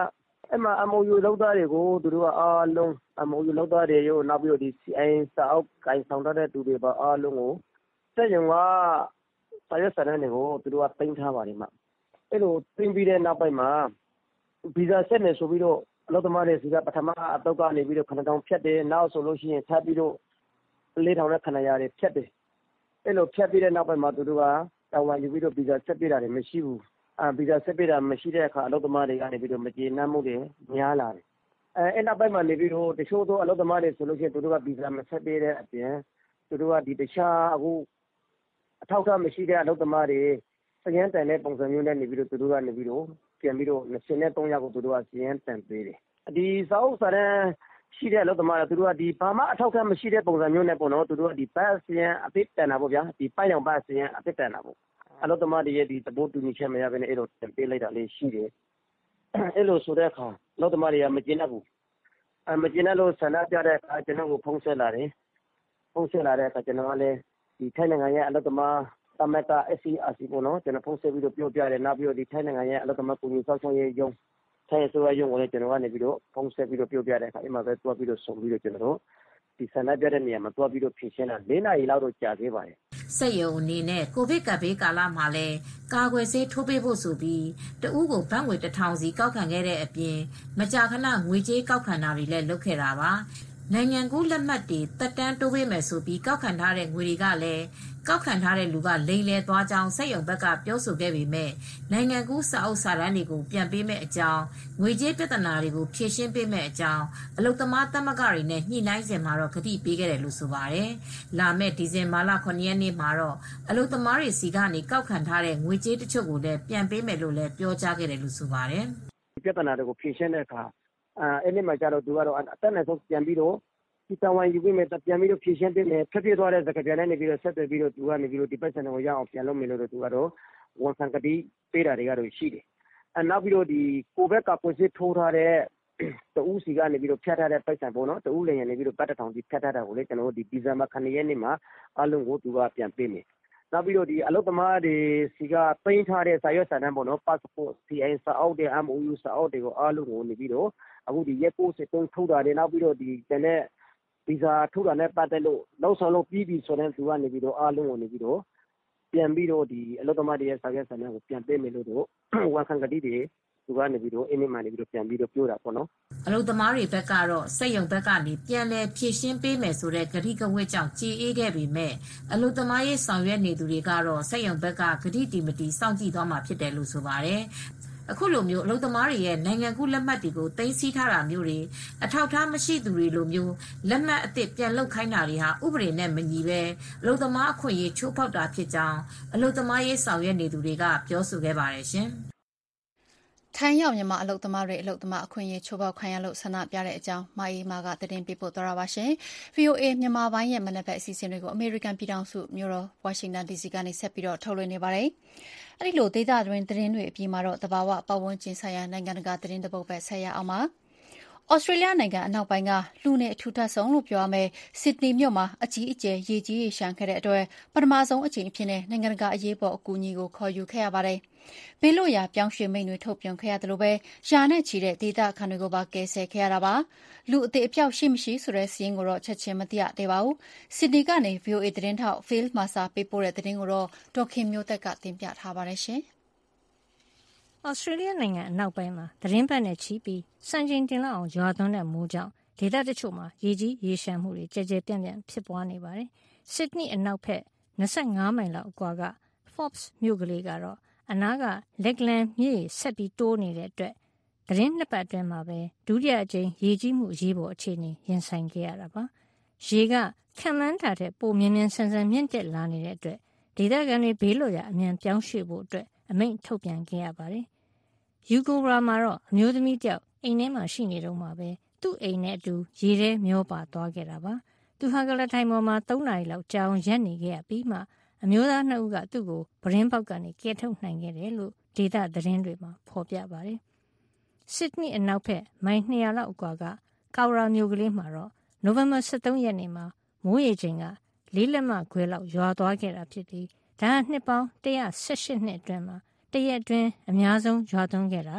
D: အဲ့မှာ M O U လောက်သားတွေကိုသူတို့ကအားလုံး M O U လောက်သားတွေရောနောက်ပြီးတော့ဒီ C I စာအုပ်ကိုင်ဆောင်တဲ့သူတွေပါအားလုံးကိုစက်ရုံကစာရွက်စာတမ်းတွေကိုသူတို့ကတင်ထားပါတယ်မှာအဲ့လိုတင်ပြီးတဲ့နောက်ပိုင်းမှာဗီဇာဆက်နေဆိုပြီးတော့အလုပ်သမားတွေစီကပထမအတော့ကနေပြီးတော့ခဏတောင်ဖြတ်တယ်နောက်ဆိုလို့ရှိရင်ထပ်ပြီးတော့လေးထောင်နဲ့ခဏရာတွေဖြတ်တယ်အဲ့လိုဖြတ်ပြီးတဲ့နောက်ပိုင်းမှာသူတို့ကတာဝန်ယူပြီးတော့ဗီဇာဆက်ပေးတာတွေမရှိဘူးအာဗီဇာဆက်ပေးတာမရှိတဲ့အခါအလုပ်သမားတွေကနေပြီးတော့မကျေနပ်မှုတွေများလာတယ်အဲအဲ့နောက်ပိုင်းမှာနေပြီးတော့တချို့သောအလုပ်သမားတွေဆိုလို့ရှိရင်သူတို့ကဗီဇာမဆက်ပေးတဲ့အပြင်သူတို့ကဒီတခြားအခုအထောက်အထားမရှိတဲ့အလုပ်သမားတွေစရန်တန်တဲ့ပုံစံမျိုးနဲ့နေပြီးတော့သူတို့ကနေပြီးတော့ပြန်ပြီးတော့၂၃ယောက်ကိုသူတို့ကစရန်တန်ပေးတယ်ဒီစာအုပ်စာတမ်းရှိတဲ့အလုပ်သမားတွေသူတို့ကဒီဘာမှအထောက်အထားမရှိတဲ့ပုံစံမျိုးနဲ့ပေါ့နော်သူတို့ကဒီဘတ်စရန်အသစ်တန်တာပေါ့ဗျာဒီပိုင်အောင်ဘတ်စရန်အသစ်တန်တာပေါ့အလုပ်သမားတွေရဲ့ဒီသဘောတူညီချက်မရဘဲနဲ့အဲ့လိုတင်ပေးလိုက်တာလေးရှိတယ်အဲ့လိုဆိုတဲ့အခါအလုပ်သမားတွေကမကျေနပ်ဘူးအမကျေနပ်လို့ဆန္ဒပြတဲ့အခါကျွန်တော်ကိုဖုန်းဆက်လာတယ်ဖုန်းဆက်လာတဲ့အခါကျွန်တော်ကလည်းဒီထိုင်းနိုင်ငံရဲ့အလုပ်သမားတမက S C R C ပေါ့နော်ကျွန်တော်ဖုန်းဆက်ပြီးတော့ပြောပြတယ်နောက်ပြီးတော့ဒီထိုင်းနိုင်ငံရဲ့အလုပ်သမားကိုကြီးဆောက်ဆောင်ရေးရုံးထိုင်းဆိုရရုံးကိုလည်းကျွန်တော်ကနေပြီးတော့ဖုန်းဆက်ပြီးတော့ပြောပြတဲ့အခါအဲ့မှာပဲတွားပြီးတော့ဆုံပြီးတော့ကျွန်တော်တို့ဒီဆန္ဒပြတဲ့နေရာမှာတွားပြီးတော့ဖြည့်ရှင်းတာ၄နာရီလောက်တော့ကြာခဲ့ပါတယ်
G: စက်ရုံအနေနဲ့ကိုဗစ်ကပ်ဘေးကာလမှာလဲကာကွယ်ဆေးထိုးပေးဖို့ဆိုပြီးတဦးကိုဘတ်ငွေတစ်ထောင်စီကောက်ခံခဲ့တဲ့အပြင်မကြာခဏငွေကြေးကောက်ခံတာတွေလည်းလုပ်ခဲ့တာပါနိုင်ငံကူးလက်မှတ်တွေတက်တန်းတိုးပေးမယ်ဆိုပြီးကောက်ခံထားတဲ့ငွေတွေကလည်းကောက်ခံထားတဲ့လူကလိမ်လည်သွားကြောင်းစက်ရုံဘက်ကပြောဆိုခဲ့ပေမဲ့နိုင်ငံကူးစာအုပ်စာတမ်းတွေကိုပြန်ပေးမဲ့အကြောင်းငွေကြေးပြဿနာတွေကိုဖြေရှင်းပေးမဲ့အကြောင်းအလုပ်သမားသမဂ္ဂတွေနဲ့ညှိနှိုင်းစဉ်မှာတော့ကတိပေးခဲ့တယ်လို့ဆိုပါတယ်။လာမယ့်ဒီဇင်ဘာလခုနှစ်ရက်နေ့မှာတော့အလုပ်သမားတွေစီကနေကောက်ခံထားတဲ့ငွေကြေးတချို့ကိုလည်းပြန်ပေးမယ်လို့လည်းပြောကြားခဲ့တယ်လို့ဆိုပါတယ်
D: ။ပြဿနာတွေကိုဖြေရှင်းတဲ့အခါအဲအဲ့ဒီမှာကျတော့သူကတော့အတက်နဲ့ဆုံးပြန်ပြီးတော့ဒီတဝန်ယူပြီးမှပြန်ပြီးတော့ဖြည့်ရှင်းပေးမယ်ဖြည့်ပြသွားတဲ့စကားပြန်နဲ့နေပြီးတော့ဆက်သွယ်ပြီးတော့သူကနေပြီးတော့ဒီပတ်စံကိုရအောင်ပြန်လုပ်မယ်လို့သူကတော့ဝန်ခံကတိပေးတာတွေကတော့ရှိတယ်အဲနောက်ပြီးတော့ဒီကိုဘက်ကပွင့်စစ်ထိုးထားတဲ့တူးစီကနေပြီးတော့ဖြတ်ထားတဲ့ပတ်စံပေါ့နော်တူးလည်းရနေပြီးတော့ပတ်တထောင်ကြီးဖြတ်ထားတာကိုလေကျွန်တော်တို့ဒီဒီဇင်ဘာခဏရက်နေ့မှာအလုံးကိုသူကပြန်ပေးမယ်နောက်ပြီးတော့ဒီအလုပ်သမားတွေစီကပိန်းထားတဲ့စာရွက်စာတမ်းပေါ့နော် passport C I စာအုပ်တွေ M O U စာအုပ်တွေကိုအလုံးကိုနေပြီးတော့အခုဒီရက်ကိုစစ်တုံးထုတ်တာတွေနောက်ပြီးတော့ဒီတနေ့ဗီဇာထုတ်တာနဲ့ပတ်သက်လို့လောက်ဆောင်လို့ပြီးပြီဆိုတဲ့သူကနေပြီးတော့အားလုံးကိုနေပြီးတော့ပြန်ပြီးတော့ဒီအလုပ်သမားတွေရဲ့စာရွက်စာတမ်းကိုပြန်ပေးမယ်လို့တော့ဝန်ခံကတိတွေသူကနေပြီးတော့အင်းမနေပြီးတော့ပြန်ပြီးတော့ပြောတာပေါ့နော်
G: အလုပ်သမားတွေဘက်ကတော့စက်ရုံဘက်ကနေပြန်လဲဖြည့်ရှင်းပေးမယ်ဆိုတဲ့ကတိကဝတ်ကြောင့်ကြေအေးခဲ့ပေမဲ့အလုပ်သမားရေးဆောင်ရွက်နေသူတွေကတော့စက်ရုံဘက်ကကတိတီမတီစောင့်ကြည့်သွားမှာဖြစ်တယ်လို့ဆိုပါတယ်အခုလိုမျိုးအလုပ်သမားတွေရဲ့နိုင်ငံကူးလက်မှတ်တွေကိုတင်စီထားတာမျိုးတွေအထောက်အထားမရှိသူတွေလိုမျိုးလက်မှတ်အသစ်ပြန်လုပ်ခိုင်းတာတွေဟာဥပဒေနဲ့မညီပဲအလုပ်သမားအခွင့်အရေးချိုးဖောက်တာဖြစ်ကြောင်းအလုပ်သမားရေးဆောင်ရွက်နေသူတွေကပြောဆိုခဲ့ပါတယ်ရှင်
B: ။ထိုင်းရောက်မြန်မာအလုပ်သမားတွေအလုပ်သမားအခွင့်အရေးချိုးဖောက်ခံရလို့ဆန္ဒပြတဲ့အကြောင်းမအေးမာကသတင်းပေးပို့ထားပါရှင်။ V O A မြန်မာပိုင်းရဲ့မနက်ဘက်အစီအစဉ်တွေကိုအမေရိကန်ပြည်ထောင်စုမြို့တော်ဝါရှင်တန် ဒီစီ ကနေဆက်ပြီးတော့ထုတ်လွှင့်နေပါတယ်။အဲဒီလိုဒေသတွင်းသတင်းတွေအပြီးမှာတော့သဘာဝပတ်ဝန်းကျင်ဆိုင်ရာနိုင်ငံတကာသတင်းတပုတ်ပဲဆက်ရအောင်ပါ။ဩစတြေးလျနိုင်ငံအနောက်ပိုင်းကလူနေအထူထပ်ဆုံးလို့ပြောရမယ်ဆစ်ဒနီမြို့မှာအကြီးအကျယ်ရေကြီးရေရှမ်းခဲ့တဲ့အတွက်ပထမဆုံးအကြိမ်အဖြစ်နဲ့နိုင်ငံတကာအရေးပေါ်အကူအညီကိုခေါ်ယူခဲ့ရပါတယ်။ဘေးလွတ်ရာပြောင်းရွှေ့မိန့်တွေထုတ်ပြန်ခဲ့ရတယ်လို့ပဲယာနဲ့ချီတဲ့ဒေသခံတွေကိုပါကယ်ဆယ်ခဲ့ရတာပါ။လူအသေးအပြောက်ရှိမရှိဆိုတဲ့စီးရင်ကိုတော့ချက်ချင်းမသိရသေးပါဘူး။ဆစ်ဒနီကနေ V O A သတင်းထောက် Phil Mercer ပေးပို့တဲ့သတင်းကိုတော့ဒေါ်ခင်မျိုးသက်ကတင်ပြထားပါတယ်ရှင်။
H: ဩစတြေးလျနိုင်ငံအနောက်ပိုင်းမှာသတင်းပတ်နဲ့ချီပြီးစံချိန်တင်လောက်အောင်ရွာသွန်းတဲ့မိုးကြောင့်ဒေသတချို့မှာရေကြီးရေရှမ်းမှုတွေကြဲကြဲပြန့်ပြန့်ဖြစ်ပွားနေပါတယ်။ဆစ်ဒနီအနောက်ဘက်၂၅မိုင်လောက်အကွာက Forbes မြို့ကလေးကတော့အနားက Lakeland မြစ်ဆက်ပြီးတိုးနေတဲ့အတွက်သတင်းနှစ်ပတ်အတွင်းမှာပဲဒုတိယအကြိမ်ရေကြီးမှုအရေးပေါ်အခြေအနေရင်ဆိုင်ခဲ့ရတာပါ။ရေကခံမှန်းထားတဲ့ပိုမြင်းမြင်းဆန်ဆန်မြင့်တက်လာနေတဲ့အတွက်ဒေသခံတွေဘေးလွတ်ရာအမြန်ပြောင်းရွှေ့ဖို့အတွက်အမိန့်ထုတ်ပြန်ခဲ့ရပါတယ်။ယူကိုရာမှာတော့အမျိုးသမီးတယောက်အိမ်ထဲမှာရှိနေတော့မှပဲသူ့အိမ်နဲ့အတူရေထဲမျောပါသွားခဲ့တာပါ။သူဟာကလထိုင်ပေါ်မှာ၃နာရီလောက်ကြာအောင်ရပ်နေခဲ့ရပြီးမှအမျိုးသားနှစ်ဦးကသူ့ကိုပရင်းပေါက်ကနေကယ်ထုတ်နိုင်ခဲ့တယ်လို့ဒေသသတင်းတွေမှာဖော်ပြပါတယ်။ဆစ်ဒနီအနောက်ဘက်မိုင်၂၀၀လောက်အကွာကကော်ရာမြို့ကလေးမှာတော့နိုဝင်ဘာ၁၃ရက်နေ့မှာမိုးရေချိန်ကလေးလက်မခွဲလောက်ရွာသွားခဲ့တာဖြစ်ပြီးဒါဟာနှစ်ပေါင်း၁၁၈နှစ်အတွင်းမှာတရက်အတွင်းအများဆုံးရွာသွန်းခဲ့တာလို့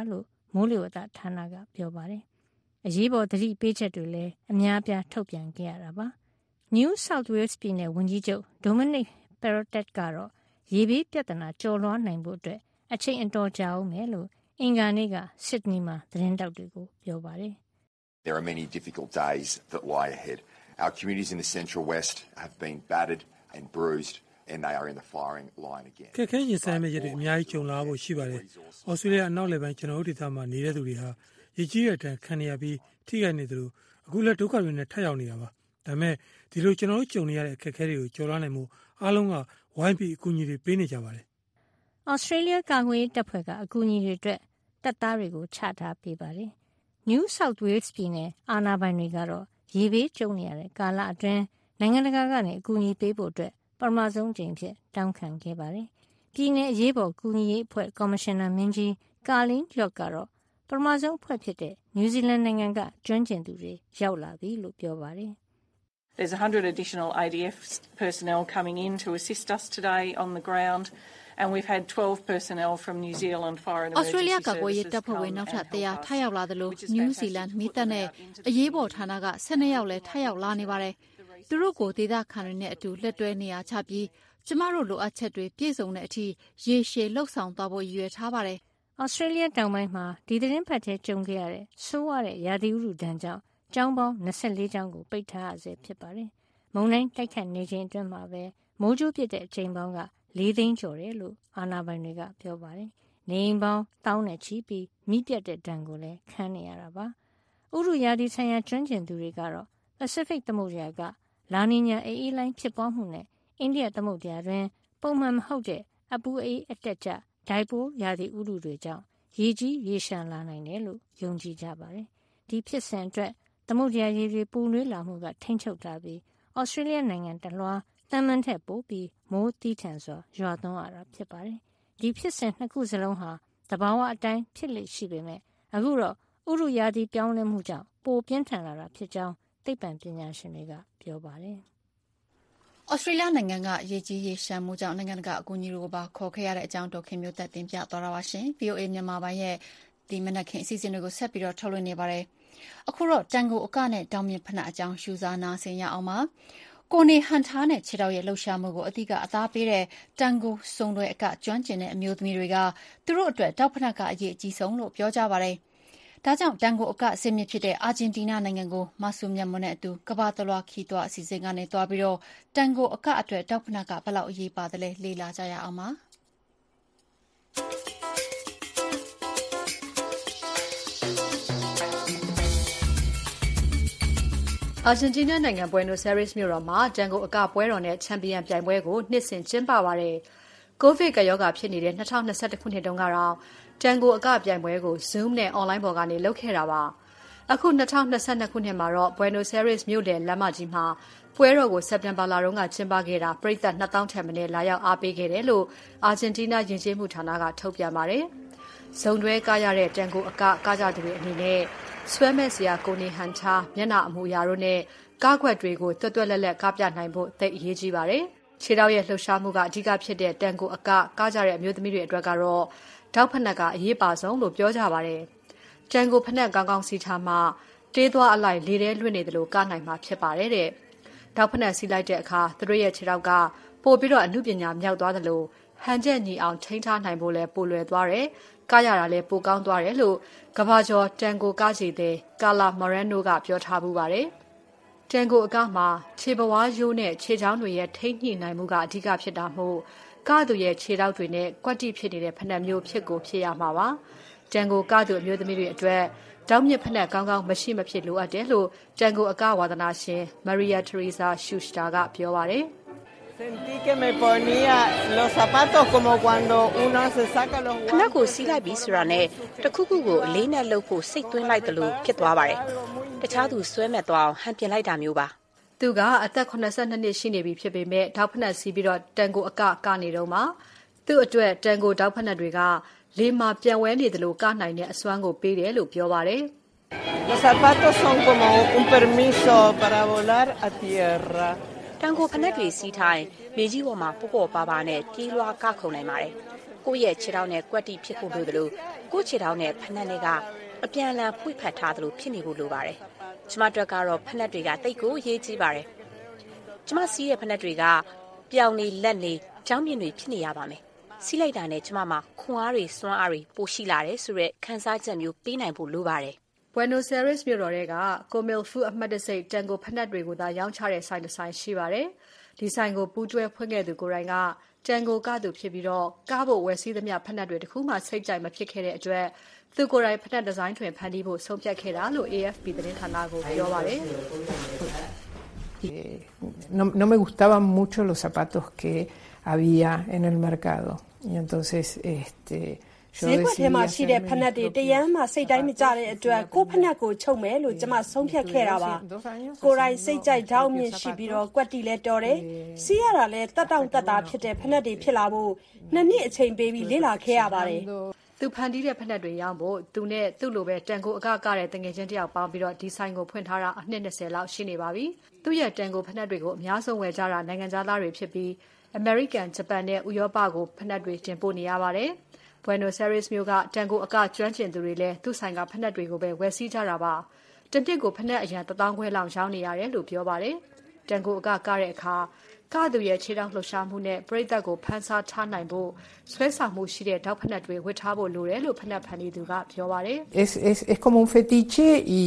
H: မိုးလေဝသဌာနကပြောပါတယ်။အရေးပေါ်သတိပေးချက်တွေလည်းအများအပြားထုတ်ပြန်ခဲ့ရတာပါ။ New South Wales ပြည်နယ်ဝန်ကြီးချုပ် Dominic Perrottet ကတော့ရေဘေးပြဿနာကျော်လွှားနိုင်ဖို့အတွက်အချိန်အတော်ကြာအောင်မယ်လို့အင်္ဂါနေ့က Sydney မှာသတင်းတောက်တွေကိုပြောပါတယ်။
I: There are many difficult days that lie ahead. Our communities in the Central West have been battered and bruised and they are in the firing line again.
J: ခက်ခဲရင်ဆိုင်မဲ့ရတဲ့အများကြီးကြုံလာဖို့ရှိပါတယ်။ Australia အနောက်လယ်ပိုင်းကျွန်တော်တို့ဒေသမှာနေတဲ့သူတွေဟာရေကြီးရတဲ့ခံရပြီးထိခိုက်နေသလိုအခုလည်းဒုက္ခတွေနဲ့ထပ်ရောက်နေတာပါ။ဒါပေမဲ့ဒီလိုကျွန်တော်တို့ကြုံနေရတဲ့အခက်အခဲတွေကိုကျော်လွှားနိုင်မှုအားလုံးကဝိုင်းပြီးအကူအညီတွေပေးနေကြပါတယ်
H: ။ Australia ကာကွယ်ရေးတပ်ဖွဲ့ကအကူအညီတွေအတွက်တပ်သားတွေကိုချထားပေးပါတယ်။ New South Wales ပြည်နယ်အာဏာပိုင်တွေကတော့ရေဘေးကြုံနေရတဲ့ကာလအတွင်းနိုင်ငံတကာကနေအကူအညီပေးဖို့အတွက်ပထမဆုံးကြိမ်ဖြစ်တောင်းခံခဲ့ပါတယ်။ပြည်နယ်အရေးပေါ်ကူညီရေးအဖွဲ့ကော်မရှင်နာမင်းကြီး Carleen York ကတော့ပထမဆုံးအဖွဲ့ဖြစ်တဲ့နယူးဇီလန်နိုင်ငံကကျွမ်းကျင်သူတွေရောက်လာပြီလို့ပြောပါတယ်။
K: There's one hundred additional A D F personnel coming in to assist us today on the ground. And we've had twelve personnel from New Zealand Fire and Emergency
B: Australia
K: Services
B: ကကိုရတပ်ဖွဲ့ဝင်နောက်ထပ်တရားထပ်ရောက်လာသလို New Zealand မိသက်နဲ့အရေးပေါ်ဌာနကဆယ်နှစ်ယောက်လည်းထပ်ရောက်လာနေပါတယ်။သူတို့ကိုဒေသခံတွေနဲ့အတူလက်တွဲနေရာချပြီးကျမတို့လိုအပ်ချက်တွေပြည့်စုံတဲ့အထိရေရှည်လှုပ်ဆောင်သွားဖို့ရည်ရွယ်ထားပါတယ်
H: ။ Australia တောင်ပိုင်းမှာဒီသတင်းဖတ်ထဲကြုံခဲ့ရတဲ့ဆိုးရတဲ့ရာသီဥတုဒဏ်ကြောင့်ကျောင်းပေါင်း၂၄ကျောင်းကိုပိတ်ထားရဆဲဖြစ်ပါတယ်။မုန်တိုင်းတိုက်ခတ်နေချိန်အတွင်းမှာပဲမိုးကြိုးပစ်တဲ့အချိန်ပေါင်းကလေးသိန်းကျော်တယ်လို့အာဏာပိုင်တွေကပြောပါတယ်။နေအိမ်ပေါင်းတောင်းနဲ့ချီပြီးမိပြတ်တဲ့ဒဏ်ကိုလည်းခံနေရတာပါ။ဥရုရာသီဆိုင်ရာကျွမ်းကျင်သူတွေကတော့ Pacific သမုဒ္ဒရာကလာနီညာအေးအေးလိုင်းဖြစ်ပွားမှုနဲ့အိန္ဒိယသမုဒ္ဒရာတွင်ပုံမှန်မဟုတ်တဲ့အပူအေးအတက်ကျဒိုင်ပိုရာသီဥတုတွေကြောင့်ရေကြီးရေရှမ်းလာနိုင်တယ်လို့ယုံကြည်ကြပါတယ်။ဒီဖြစ်စဉ်အတွက်သမုဒ္ဒရာရေတွေပူနွေးလာမှုကထိမ့်ချုပ်ထားပြီး Australia နိုင်ငံတလွှားတမန်ထက်ပိုပြီးမိုးတီးထန်စွာရွာသွန်းရတာဖြစ်ပါတယ်။ဒီဖြစ်စဉ်နှစ်ခုစလုံးဟာသဘာဝအတိုင်းဖြစ်လေရှိပေမဲ့အခုတော့ဥရုရာသီပြောင်းလဲမှုကြောင့်ပိုပြင်းထန်လာတာဖြစ်ကြောင်းသိပ္ပံပညာရှင်တွေကပြောပါတယ်
B: ။ Australia နိုင်ငံကရေကြီးရေရှမ်းမှုကြောင့်နိုင်ငံတကာအကူအညီတွေကိုပါခေါ်ခဲ့ရတဲ့အကြောင်းဒေါ်ခင်မျိုးသက်တင်ပြသွားတာပါရှင်။ V O A မြန်မာပိုင်းရဲ့ဒီမနက်ခင်းအစီအစဉ်တွေကိုဆက်ပြီးတော့ထုတ်လွှင့်နေပါတယ်။အခုတော့တန်ကိုအကနဲ့တောင်မြင့်ဖက်နှက်အကြောင်းရှုစားနာဆင်ရအောင်ပါ။ကိုနေဟန်ထားနဲ့ခြေထောက်ရဲ့လှုပ်ရှားမှုကိုအဓိကအသားပေးတဲ့တန်ကိုစုံတွဲအကကျွမ်းကျင်တဲ့အမျိုးသမီးတွေကသူတို့အတွက်တောက်ဖက်နှက်ကအရေးအကြီးဆုံးလို့ပြောကြပါတယ်။ဒါကြောင့်တန်ကိုအကစစ်မြစ်ဖြစ်တဲ့အာဂျင်တီးနားနိုင်ငံကိုမဆူမြတ်မွန်နဲ့အတူကမ္ဘာတလွှားခီးသွားအစီအစဉ်ကနေသွားပြီးတော့တန်ကိုအကအတွက်တောက်ဖက်နှက်ကဘယ်လောက်အရေးပါတယ်လဲလေ့လာကြရအောင်ပါ။အာဂျင်တီးနားနိုင်ငံ Buenos Aires မြို့တော်မှာတန်ကိုအကပွဲတော်နဲ့ချန်ပီယံပြိုင်ပွဲကိုနှစ်စဉ်ကျင်းပပါတယ်။ ကိုဗစ်ကရောဂါဖြစ်နေတဲ့၂၀၂၁ခုနှစ်တုန်းကတော့တန်ကိုအကပြိုင်ပွဲကို Zoom နဲ့ Online ပေါ်ကနေလုပ်ခဲ့တာပါ။အခု၂၀၂၂ခုနှစ်မှာတော့ Buenos Aires မြို့လယ်လမ်းမကြီးမှာပွဲတော်ကိုစက်တင်ဘာလတုန်းကကျင်းပခဲ့တာပရိသတ်နှစ်သောင်းထက်မနည်းလာရောက်အားပေးခဲ့တယ်လို့အာဂျင်တီးနားယဉ်ကျေးမှုဌာနကထုတ်ပြန်ပါတယ်။ဇုံတွဲကားရတဲ့တန်ကိုအကကားကြသူတွေအနေနဲ့ဆွဲမဲ့စရာကိုနေဟန်ထားမျက်နှာအမူအရာတို့နဲ့ကားခွက်တွေကိုတွတ်တွတ်လက်လက်ကားပြနိုင်ဖို့သိအရေးကြီးပါတယ်။ခြေထောက်ရဲ့လှုပ်ရှားမှုကအဓိကဖြစ်တဲ့တန်ကိုအကကားကြတဲ့အမျိုးသမီးတွေအတွက်ကတော့ထောက်ဖက်နှက်ကအရေးပါဆုံးလို့ပြောကြပါတယ်။တန်ကိုဖက်နှက်ကောင်းကောင်းစီထားမှတေးသွားအလိုက်လေထဲလွင့်နေတယ်လို့ကားနိုင်မှာဖြစ်ပါတယ်တဲ့။ထောက်ဖက်နှက်စီလိုက်တဲ့အခါသူတို့ရဲ့ခြေထောက်ကပိုပြီးတော့အမှုပညာမြောက်သွားတယ်လို့ဟန်ချက်ညီအောင်ထိန်းထားနိုင်ဖို့လည်းပိုလွယ်သွားတယ်။ကားရတာလည်းပိုကောင်းသွားတယ်လို့ကဘာကျော်တန်ကိုကားစီတဲ့ကာလာမော်ရန်နိုကပြောထားမှုပါတယ်။တန်ကိုအကမှာခြေပဝါးရိုးနဲ့ခြေချောင်းတွေရဲ့ထိမ့်ညှိနိုင်မှုကအဓိကဖြစ်တာမို့ကားသူရဲ့ခြေထောက်တွေနဲ့ကွက်တိဖြစ်နေတဲ့ဖက်နှက်မျိုးဖြစ်ကိုဖြစ်ရမှာပါ။တန်ကိုကားသူအမျိုးသမီးတွေအတွက်တောင်မြစ်ဖက်နှက်ကောင်းကောင်းမရှိမဖြစ်လိုအပ်တယ်လို့တန်ကိုအကဝါဒနာရှင် Maria Teresa Schuster ကပြောပါတယ်။
L: Sentí que me ponía los zapatos como cuando uno se saca los guantes
M: ဖနက်ကိုစီးလိုက်ပြီးဆိုတာနဲ့တခုခုကိုအလေးနဲ့လှုပ်ဖို့စိတ်သွင်းလိုက်တယ်လို့ဖြစ်သွားပါတယ်။တခြားသူဆွဲမဲ့သွားအောင်ဟန်ပြင်လိုက်တာမျိုးပါ
B: ။သူကအသက်eighty-twoနှစ်ရှိနေပြီဖြစ်ပေမဲ့ထောက်ဖက်နှက်စီးပြီးတော့တန်ကိုအကကနေတော့မှသူ့အတွက်တန်ကိုထောက်ဖက်နှက်တွေကလေမှာပြန်ဝဲနေတယ်လို့ကနိုင်တဲ့အစွမ်းကိုပေးတယ်လို့ပြောပါတယ်။
L: Los zapatos son como un permiso para volar a tierra
M: တန်ကိုဖနက်တွေစီးထားရင်မြေကြီးပေါ်မှာပေါ့ပေါ့ပါပါနဲ့တီးလွှားကခုန်နိုင်ပါတယ်။ကိုယ့်ရဲ့ခြေထောက်နဲ့ကွက်တိဖြစ်ဖို့လိုတယ်လို့ကိုယ့်ခြေထောက်နဲ့ဖက်နှက်တွေကအပြန်အလှန်ပွေဖက်ထားတယ်လို့ဖြစ်နေဖို့လိုပါတယ်ကျမတို့ကတော့ဖက်နှက်တွေကတိတ်ကိုရေးကြည့်ပါတယ်ကျမစီးရဲ့ဖက်နှက်တွေကပြောင်နေလက်နေကြောင်းမြင့်တွေဖြစ်နေရပါမယ်စီးလိုက်တာနဲ့ကျမမှာခွန်အားတွေစွမ်းအားတွေပိုရှိလာတယ်ဆိုရက်ခန်းစားချက်မျိုးပေးနိုင်ဖို့လိုပါတယ်
B: Buenos Aires မြို့တော်က Comilfu အမှတ်တစိတ်တန်ကိုဖက်နှက်တွေကိုသာရောင်းချတဲ့ဆိုင်တစ်ဆိုင်ရှိပါတယ်။ဒီဆိုင်ကိုပူးတွဲဖွင့်ခဲ့သူကိုယ်တိုင်ကတန်ကိုကသူဖြစ်ပြီးတော့ကားဖို့ဝယ်စည်းသမျှဖက်နှက်တွေတခုမှစိတ်ကြိုက်မဖြစ်ခဲ့တဲ့အတွက်သူကိုယ်တိုင်ဖက်နှက်ဒီဇိုင်းထွင်ဖန်တီးဖို့ဆုံးဖြတ်ခဲ့တာလို့ A F P သတင်းဌာနကိုပြောပါတယ်။
N: No, no me gustaban mucho los zapatos que había en el mercado y entonces este
O: ဈေးကွက်ထဲမှာရှိတဲ့ဖက်နှက်တွေတရမ်းမှစိတ်တိုင်းမကြတဲ့အတွက်ကိုယ်ဖက်နှက်ကိုချုပ်မယ်လို့ကျမဆုံးဖြတ်ခဲ့တာပါကိုယ်တိုင်စိတ်ကြိုက်ထောက်မြင့်ရှိပြီးတော့ကွက်တီလဲတော်တယ်စီးရတာလဲတက်တောင့်တက်တာဖြစ်တဲ့ဖက်နှက်တွေဖြစ်လာဖို့နှစ်နှစ်အချိန်ပေးပြီးလေ့လာခဲ့ရပါတယ်
B: သူဖန်တီးတဲ့ဖက်နှက်တွေရောင်းဖို့သူနဲ့သူ့လိုပဲတန်ကိုအကကတဲ့တငယ်ချင်းတယောက်ပေါင်းပြီးတော့ဒီဆိုင်ကိုဖွင့်ထားတာအနှစ်၂၀လောက်ရှိနေပါပြီသူ့ရဲ့တန်ကိုဖက်နှက်တွေကိုအများဆုံးဝယ်ကြတာနိုင်ငံသားတွေဖြစ်ပြီး American, Japan နဲ့ဥရောပကိုဖက်နှက်တွေတင်ပို့နေရပါတယ်Buenos Aires မြို့ကတန်ကိုအကကျွမ်းကျင်သူတွေလည်းသူ့ဆိုင်ကဖက်နှက်တွေကိုပဲဝယ်စည်းကြတာပါတနစ်ကိုဖက်နှက်အရန်တစ်သောင်းခွဲလောက်ရောင်းနေရတယ်လို့ပြောပါတယ်တန်ကိုအကကတဲ့အခါကသူရဲ့ခြေထောက်လှုပ်ရှားမှုနဲ့ပရိသတ်ကိုဖန်ဆားထားနိုင်ဖို့ဆွဲဆောင်မှုရှိတဲ့တောက်ဖက်နှက်တွေဝတ်ထားဖို့လိုတယ်လို့ဖက်နှက်ဖန်တီးသူကပြောပါတယ်
N: Es es es como un fetiche y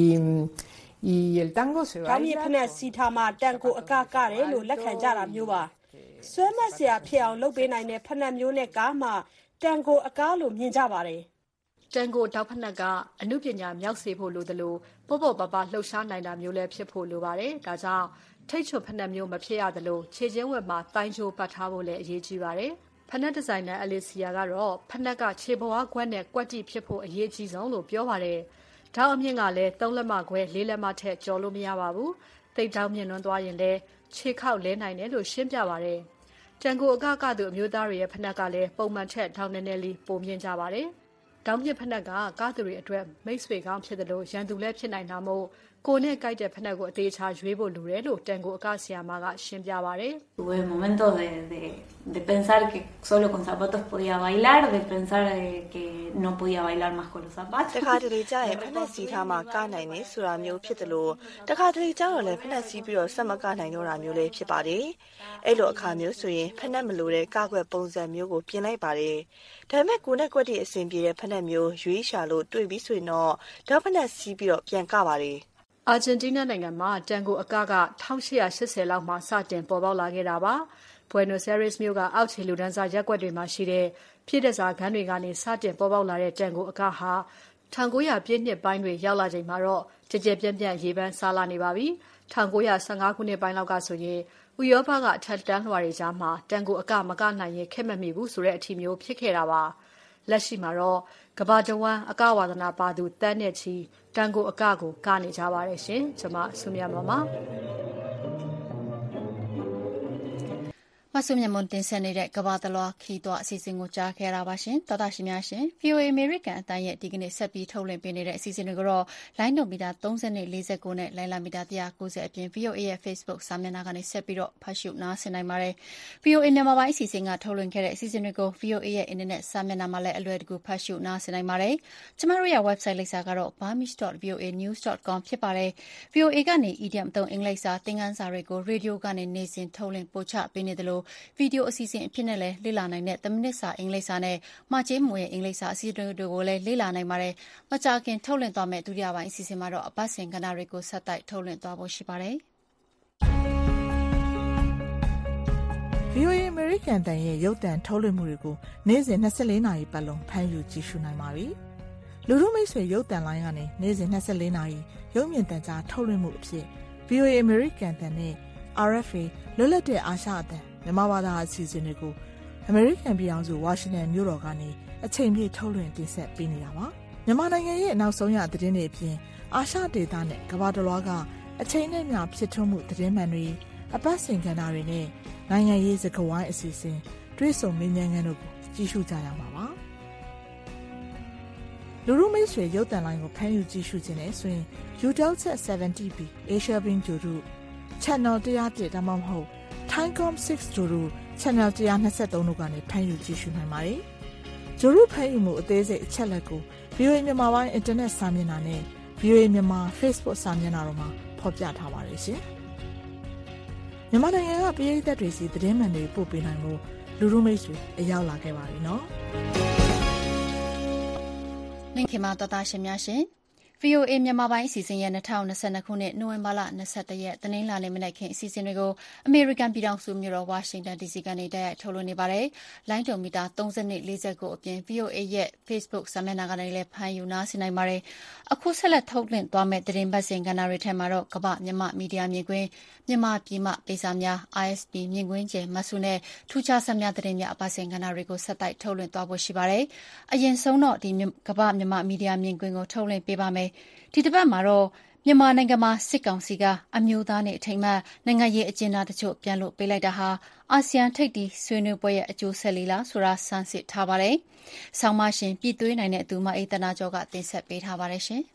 N: y el tango se va
O: ဒါမျိုးဖက်နှက်စီထားမှာတန်ကိုအကကတယ်လို့လက်ခံကြတာမျိုးပါဆွဲမက်စရာဖြစ်အောင်လုပ်ပေးနိုင်တဲ့ဖက်နှက်မျိုးနဲ့ကားမှာတန်ကိုအကားလို့မြင်ကြပါတယ်
B: တန်ကိုတောက်ဖက်နှက်ကအမှုပညာမြောက်စေဖို့လိုသလိုပေါ့ပေါ့ပါပါလှုပ်ရှားနိုင်တာမျိုးလည်းဖြစ်ဖို့လိုပါတယ်ဒါကြောင့်ထိတ်ချွတ်ဖက်နှက်မျိုးမဖြစ်ရသလိုခြေချင်းဝက်မှာတိုင်းချိုးပတ်ထားဖို့လည်းအရေးကြီးပါတယ်ဖက်နှက်ဒီဇိုင်နာအလီစီယာကတော့ဖက်နှက်ကခြေဘဝကွက်နဲ့ကွက်တိဖြစ်ဖို့အရေးကြီးဆုံးလို့ပြောပါတယ်ထောက်အမြင့်ကလည်းသုံးလက်မခွဲလေးလက်မထက်ကျော်လို့မရပါဘူးသိပ်ထောက်မြင့်လွန်းသွားရင်လည်းခြေခောက်လဲနိုင်တယ်လို့ရှင်းပြပါတယ်တန်ကိုအကကသူအမျိုးသားတွေရဲ့ဖက်နှက်ကလည်းပုံမှန်ထက်ထောင်နေနေလေးပုံမြင်ကြပါတယ်။တောင်မြင့်ဖက်နှက်ကကားသူတွေအတွက်မိတ်ဆွေကောင်းဖြစ်တယ်လို့ရန်သူလည်းဖြစ်နိုင်တာမို့ကိုနဲ့ကြိုက်တဲ့ဖက်နှက်ကိုအသေးချာရွေးဖို့လိုတယ်လို့တန်ကိုအကဆီယာမကရှင်းပြပါတယ်။
P: Tuve momentos de de de pensar que solo con zapatos podía bailar, de pensar que no podía bailar más con los zapatos.
Q: တခါတလေကြာရင်ဖက်နှက်စီထားမှကနိုင်နေဆိုတာမျိုးဖြစ်တယ်လို့တခါတလေကြာတော့လည်းဖက်နှက်စီးပြီးတော့ဆက်မကနိုင်တော့တာမျိုးလည်းဖြစ်ပါတယ်။အဲ့လိုအခါမျိုးဆိုရင်ဖက်နှက်မလိုတဲ့ကကွက်ပုံစံမျိုးကိုပြင်လိုက်ပါတယ်။ဒါပေမဲ့ကိုနဲ့ကွက်တီအဆင်ပြေတဲ့ဖက်နှက်မျိုးရွေးရှာလို့တွေ့ပြီးဆိုရင်တော့ဒေါက်ဖက်နှက်စီးပြီးတော့ပြန်ကပါတယ်
B: ။အာဂျင်တီးနားနိုင်ငံမှာတန်ကိုအကက၁၈၈၀လောက်မှာစတင်ပေါ်ပေါက်လာခဲ့တာပါ။ Buenos Aires မြို့ကအောက်ခြေလူတန်းစားရပ်ကွက်တွေမှာရှိတဲ့ပြည်သက်စာခန်းတွေကနေစတင်ပေါ်ပေါက်လာတဲ့တန်ကိုအကဟာ၁၉၀၀ပြည့်နှစ်ပိုင်းတွေရောက်လာချိန်မှာတော့ကြကြပြန့်ပြန့်ရေပန်းစားလာနေပါပြီ။၁၉၁၅ခုနှစ်ပိုင်းလောက်ကဆိုရင်ဥရောပကအထက်တန်းလွှာတွေကြားမှာတန်ကိုအကမကနိုင်ရင်ခက်မမိဘူးဆိုတဲ့အထီမျိုးဖြစ်ခဲ့တာပါ။လက်ရှိမှာတော့ကဘာတဝမ်းအကဝါဒနာပါသူတန်းနဲ့ချီတန်ကိုအကကိုကနေကြပါတယ်ရှင်ကျွန်မဆုမြတ်မမမဆုမြတ်မွန်တင်ဆက်နေတဲ့ကဘာတလွားခီးသွားအစီအစဉ်ကိုကြားခဲ့ရပါရှင်တော်တာရှင်များရှင် V O A American အတန်းရဲ့ဒီကနေ့ဆက်ပြီးထုတ်လွှင့်ပေးနေတဲ့အစီအစဉ်တွေကိုတော့လိုင်းနိုမီတာ၃၀နဲ့၄၉နဲ့လိုင်းလာမီတာ၁၉၀အပြင် V O A ရဲ့ Facebook စာမျက်နှာကနေဆက်ပြီးတော့ဖတ်ရှုနားဆင်နိုင်ပါတယ် V O A မြန်မာပိုင်းအစီအစဉ်ကထုတ်လွှင့်ခဲ့တဲ့အစီအစဉ်တွေကို V O A ရဲ့ Internet စာမျက်နှာမှာလည်းအလွယ်တကူဖတ်ရှုနားဆင်နိုင်ပါတယ်ကျမတို့ရဲ့ website လိပ်စာကတော့ burmese dot v o a news dot com ဖြစ်ပါတယ် V O A ကနေ idiom အသုံးအင်္ဂလိပ်စာသင်ခန်းစာတွေကို radio ကနေနေစဉ်ထုတ်လွှင့်ပို့ချပေးနေတယ်လို့ဗီဒီယိုအစီအစဉ်အဖြစ်နဲ့လည်းလေ့လာနိုင်တဲ့တမိနစ်စာအင်္ဂလိပ်စာနဲ့မချေးမွေရဲ့အင်္ဂလိပ်စာအစီအစဉ်တွေကိုလည်းလေ့လာနိုင်ပါတယ်။မကြာခင်ထုတ်လွှင့်သွားမယ့်ဒုတိယပိုင်းအစီအစဉ်မှာတော့အပတ်စဉ်ကဏ္ဍတွေကိုဆက်တိုက်ထုတ်လွှင့်သွားဖို့ရှိပါတယ်။
R: V O A American တန်ရဲ့ရုပ်သံထုတ်လွှင့်မှုတွေကိုနေ့စဉ်၂၄နာရီပတ်လုံးဖမ်းယူကြည့်ရှုနိုင်ပါပြီ။လူထုမိတ်ဆွေရုပ်သံလိုင်းကနေနေ့စဉ်၂၄နာရီရုပ်မြင်သံကြားထုတ်လွှင့်မှုအဖြစ် V O A American တန်နဲ့ R F A လွတ်လပ်တဲ့အာရှအသံမြန်မာဘာသာအစီအစဉ်တွေကို American ပြည်အောင်စုဝါရှင်တန်မြို့တော်ကနေအချိန်ပြည့်ထုတ်လွှင့်တင်ဆက်ပေးနေတာပါမြန်မာနိုင်ငံရဲ့နောက်ဆုံးရသတင်းတွေအပြင်အာရှဒေသနဲ့ကမ္ဘာတစ်လွှားကအချိန်နဲ့မျှဖြစ်ထွန်းမှုသတင်းမှန်တွေအပတ်စဉ်ကဏ္ဍတွေနဲ့နိုင်ငံရေးစကားဝိုင်းအစီအစဉ်တွေ့ဆုံမေးမြန်းခန်းတို့ကိုကြည့်ရှုကြရမှာပါလူလူမိတ်ဆွေရုပ်သံလိုင်းကိုဖမ်းယူကြည့်ရှုခြင်းနဲ့ဆိုရင် Eutelsat 70 B Asia Beam တို့ Channel one oh oneဒါမှမဟုတ်Thaicom six တို့ Channel one twenty-three တို့ကနေဖမ်းယူကြည့်ရှုနိုင်ပါတယ်။ဂျိုရုဖန်ယူမှုအသေးစိတ်အချက်လက်ကို ဗီအိုအေ မြန်မာပိုင်းအင်တာနက်စာမျက်နှာနဲ့ ဗီအိုအေ မြန်မာ Facebook စာမျက်နှာတို့မှာဖော်ပြထားပါတယ်ရှင်။မြန်မာနိုင်ငံကပရိသတ်တွေစီသတင်းမှန်တွေပို့ပေးနိုင်မှုလူလူမိတ်ဆွေအရောက်လာခဲ့ပါပြီနော်။
B: မင်္ဂလာပါရှင်များရှင်။ ဗီအိုအေ မြန်မာပိုင်းအစီအစဉ်ရဲ့၂၀၂၂ခုနှစ်နိုဝင်ဘာလ၂၁ရက်တနင်္လာနေ့မနက်ခင်းအစီအစဉ်တွေကိုအမေရိကန်ပြည်ထောင်စုမြို့တော်ဝါရှင်တန်ဒီစီကနေတိုက်ရိုက်ထုတ်လွှင့်နေပါတယ်။လိုင်းဒုံမီတာသုံး၂ ၄၉အပြင် ဗီအိုအေ ရဲ့ Facebook စာမျက်နှာကနေလည်းဖမ်းယူနားဆင်နိုင်ပါတယ်။အခုဆက်လက်ထုတ်လွှင့်သွားမယ့်သတင်းပတ်စဉ်ကဏ္ဍတွေထဲမှာတော့ကမ္ဘာမြန်မာမီဒီယာမြင်ကွင်းမြန်မာပြည်မှပေစာများ I S P မြင်ကွင်းကျယ်မဆုနဲ့ထူးခြားဆက်များသတင်းများအပတ်စဉ်ကဏ္ဍတွေကိုဆက်တိုက်ထုတ်လွှင့်သွားဖို့ရှိပါတယ်။အရင်ဆုံးတော့ဒီကမ္ဘာမြန်မာမီဒီယာမြင်ကွင်းကိုထုတ်လွှင့်ပေးပါမယ်။ဒီတစ်ပတ်မှာတော့မြန်မာနိုင်ငံမှာစစ်ကောင်စီကအမျိုးသားနေအထိမ်းအမှတ်နိုင်ငံရေးအကျဉ်းသားတချို့ပြန်လွှတ်ပေးလိုက်တာဟာအာဆီယံထိပ်သီးဆွေးနွေးပွဲရဲ့အကျိုးဆက်လေးလားဆိုတာစမ်းစစ်ထားပါတယ်။ဆောင်းမရှင်ပြည်သွေးနိုင်တဲ့သူမအေးတနာကျော်ကတင်ဆက်ပေးထားပါတယ်ရှင်။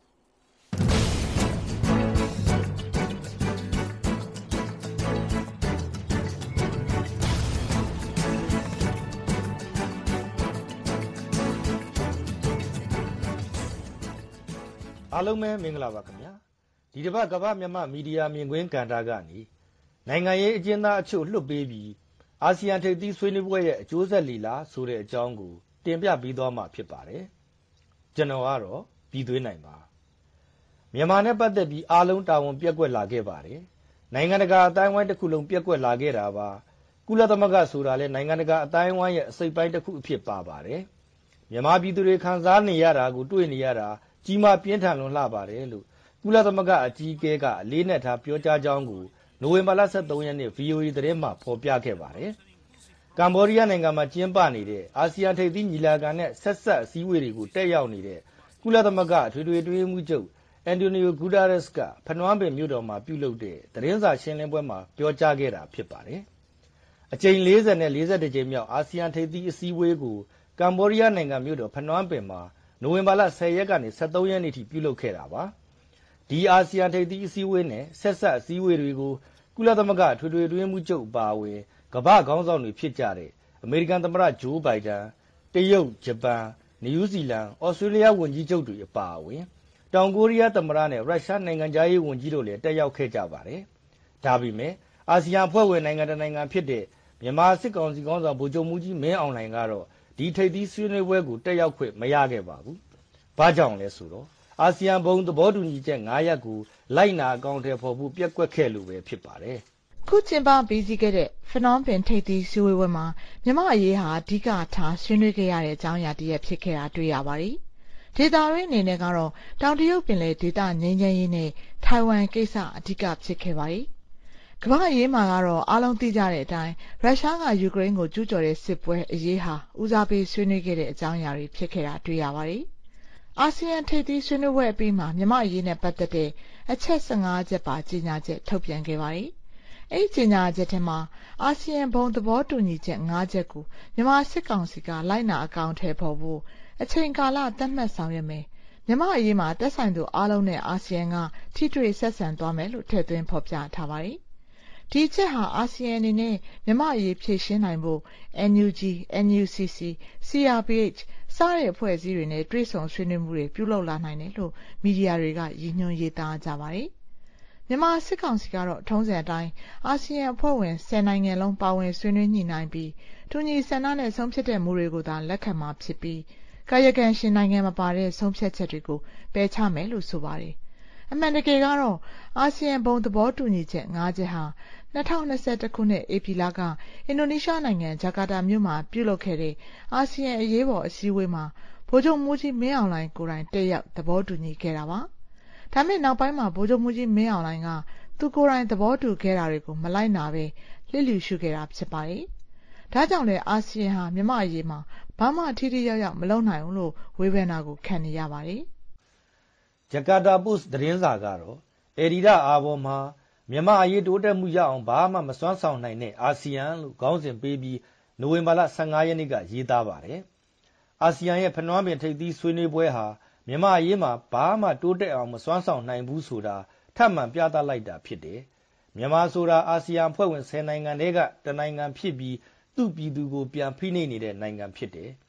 S: အားလုံးပဲမင်္ဂလာပါခင်ဗျာဒီတစ်ပတ်ကမ္ဘာမြန်မာမီဒီယာမြင်ကွင်းကဏ္ဍကနေနိုင်ငံရေးအကျဉ်းသားအချို့လွှတ်ပေးပြီးအာဆီယံထိပ်သီးဆွေးနွေးပွဲရဲ့အကျိုးဆက်လီလားဆိုတဲ့အကြောင်းကိုတင်ပြပေးသွားမှာဖြစ်ပါတယ်ကျွန်တော်ကတော့ပြည်သွေးနိုင်ပါမြန်မာနဲ့ပတ်သက်ပြီးအားလုံးတာဝန်ပြက်ကွက်လာခဲ့ပါတယ်နိုင်ငံတကာအတိုင်းအဝိုင်းတစ်ခုလုံးပြက်ကွက်လာခဲ့တာပါကုလသမဂ္ဂဆိုတာလဲနိုင်ငံတကာအတိုင်းအဝိုင်းရဲ့အစိပ်ပိုင်းတစ်ခုအဖြစ်ပါပါတယ်မြန်မာပြည်သူတွေခံစားနေရတာကိုတွေ့နေရတာကြီးမားပြင်းထန်လွန်လှပါတယ်လို့ကုလသမဂ္ဂအကြီးအကဲကအလေးနက်ထားပြောကြားကြောင်းကိုနိုဝင်ဘာလ၁၃ရက်နေ့ ဗီအိုအေ သတင်းမှာဖော်ပြခဲ့ပါတယ်။ကမ္ဘောဒီးယားနိုင်ငံမှာကျင်းပနေတဲ့အာဆီယံထိပ်သီးညီလာခံနဲ့ဆက်ဆက်အစည်းအဝေးတွေကိုတက်ရောက်နေတဲ့ကုလသမဂ္ဂအထွေထွေအတွင်းရေးမှူးချုပ်အန်တိုနီယိုဂူတာရက်စ်ကဖနွမ်းပင်မြို့တော်မှာပြုလုပ်တဲ့သတင်းစာရှင်းလင်းပွဲမှာပြောကြားခဲ့တာဖြစ်ပါတယ်။အကြိမ်၄၀နဲ့၄၁ကြိမ်မြောက်အာဆီယံထိပ်သီးအစည်းအဝေးကိုကမ္ဘောဒီးယားနိုင်ငံမြို့တော်ဖနွမ်းပင်မှာနိုဝင်ဘာလ၁၀ရက်ကနေ၁၃ရက်နေ့ထိပြုလုပ်ခဲ့တာပါဒီအာဆီယံထိပ်သီးအစည်းအဝေးနဲ့ဆက်ဆက်အစည်းအဝေးတွေကိုကုလသမဂ္ဂထွေထွေအတွင်းမှုချုပ်အပါအဝင်ကမ္ဘာခေါင်းဆောင်တွေဖြစ်ကြတဲ့အမေရိကန်သမ္မတဂျိုးဘိုင်ဒန်တရုတ်ဂျပန်နယူးဇီလန်ဩစတြေးလျဝန်ကြီးချုပ်တွေအပါအဝင်တောင်ကိုရီးယားသမ္မတနဲ့ရုရှားနိုင်ငံသားရေးဝန်ကြီးတို့လည်းတက်ရောက်ခဲ့ကြပါတယ်ဒါပေမဲ့အာဆီယံအဖွဲ့ဝင်နိုင်ငံတစ်နိုင်ငံဖြစ်တဲ့မြန်မာစစ်ကောင်စီခေါင်းဆောင်ဗိုလ်ချုပ်မှုကြီးမင်းအောင်လှိုင်ကတော့ဒီထိပ်သီးဆွေးနွေးပွဲကိုတက်ရောက်ခွင့်မရခဲ့ပါဘူး။ဘာကြောင့်လဲဆိုတော့အာဆီယံဘုံသဘောတူညီချက်၅ရပ်ကိုလိုက်နာအကောင့်ထဲပေါ်ဖို့ပြက်ကွက်ခဲ့လို့ပဲဖြစ်ပါတယ်
R: ။ခုကျင်းပပြီးစီးခဲ့တဲ့ဖနွမ်းပင်ထိပ်သီးဆွေးနွေးပွဲမှာမြန်မာအရေးဟာအဓိကထားဆွေးနွေးခဲ့ရတဲ့အကြောင်းအရာတည်းဖြစ်ခဲ့တာတွေ့ရပါတယ်။ဒေသရင်းအနေနဲ့ကတော့တောင်တရုတ်ပင်လယ်ဒေသငြိမ်းချမ်းရေးနဲ့ထိုင်ဝမ်ကိစ္စအဓိကဖြစ်ခဲ့ပါတယ်။ကမ္ဘာအရေးမှာကတော့အားလုံးသိကြတဲ့အတိုင်းရုရှားကယူကရိန်းကိုကျူးကျော်တဲ့စစ်ပွဲအရေးဟာဦးစားပေးဆွေးနွေးခဲ့တဲ့အကြောင်းအရာတွေဖြစ်ခဲ့တာတွေ့ရပါတယ်။အာဆီယံထိပ်သီးဆွေးနွေးပွဲအပြီးမှာမြန်မာအရေးနဲ့ပတ်သက်တဲ့အချက်၁၅ချက်ပါကြေညာချက်ထုတ်ပြန်ခဲ့ပါတယ်။အဲဒီကြေညာချက်ထဲမှာအာဆီယံဘုံသဘောတူညီချက်၅ချက်ကိုမြန်မာစစ်ကောင်စီကလိုက်နာအကောင့်ထဲပေါ်ဖို့အချိန်ကာလသတ်မှတ်ဆောင်ရွက်မယ်။မြန်မာအရေးမှာတက်ဆိုင်သူအားလုံးနဲ့အာဆီယံကထိတွေ့ဆက်ဆံသွားမယ်လို့ထည့်သွင်းဖော်ပြထားပါတယ်။ဒီချက်ဟာအာဆီယံအနေနဲ့မြန်မာအရေးဖြည့်ရှင်းနိုင်ဖို့ အန် ယူ ဂျီ အန် ယူ စီ စီ စီ အာร์ ပီ အိတ် စတဲ့အဖွဲ့အစည်းတွေနဲ့တွေ့ဆုံဆွေးနွေးမှုတွေပြုလုပ်လာနိုင်တယ်လို့မီဒီယာတွေကရည်ညွှန်းရေးသားကြပါတယ်။မြန်မာစစ်ကောင်စီကတော့ထုံးစံအတိုင်းအာဆီယံအဖွဲ့ဝင်၁၀နိုင်ငံလုံးပါဝင်ဆွေးနွေးညှိနှိုင်းပြီးတူညီဆန္ဒနဲ့ဆုံးဖြတ်တဲ့မူတွေကိုသာလက်ခံမှာဖြစ်ပြီးကာယကံရှင်နိုင်ငံမပါတဲ့ဆုံးဖြတ်ချက်တွေကိုပယ်ချမယ်လို့ဆိုပါတယ်။အမှန်တကယ်ကတော့အာဆီယံဘုံသဘောတူညီချက်၅ချက်ဟာ၂၀၂၁ခုနှစ်ဧပြီလကအင်ဒိုနီးရှားနိုင်ငံဂျကာတာမြို့မှာပြုလုပ်ခဲ့တဲ့အာဆီယံအရေးပေါ်အစည်းအဝေးမှာဗိုလ်ချုပ်မှူးကြီးမင်းအောင်လှိုင်ကိုယ်တိုင်တက်ရောက်သဘောတူညီခဲ့တာပါ။ဒါပေမဲ့နောက်ပိုင်းမှာဗိုလ်ချုပ်မှူးကြီးမင်းအောင်လှိုင်ကသူကိုယ်တိုင်သဘောတူခဲ့တာတွေကိုမလိုက်နာပဲလျစ်လျူရှုခဲ့တာဖြစ်ပါတယ်။ဒါကြောင့်လဲအာဆီယံဟာမြန်မာအရေးမှာဘာမှထိထိရောက်ရောက်မလုပ်နိုင်ဘူးလို့ဝေဖန်တာကိုခံနေရပါတယ်
S: ။ဂျကာတာပို့စ်သတင်းစာကတော့အေဒီဒအာဘော်မှာမြန်မာအရေးတိုးတက်မှုရအောင်ဘာမှမစွမ်းဆောင်နိုင်တဲ့အာဆီယံလို့ခေါင်းစဉ်ပေးပြီးနိုဝင်ဘာလ၁၅ရက်နေ့ကရေးသားပါတယ်။အာဆီယံရဲ့ဖနွမ်းပင်ထိပ်သီးဆွေးနွေးပွဲဟာမြန်မာအရေးမှာဘာမှတိုးတက်အောင်မစွမ်းဆောင်နိုင်ဘူးဆိုတာထပ်မံပြသလိုက်တာဖြစ်တယ်။မြန်မာဆိုတာအာဆီယံအဖွဲ့ဝင်၁၀နိုင်ငံတည်းကတနိုင်ငံဖြစ်ပြီးသူ့ပြည်သူကိုပြန်ဖိနှိပ်နေတဲ့နိုင်ငံဖြစ်တယ်။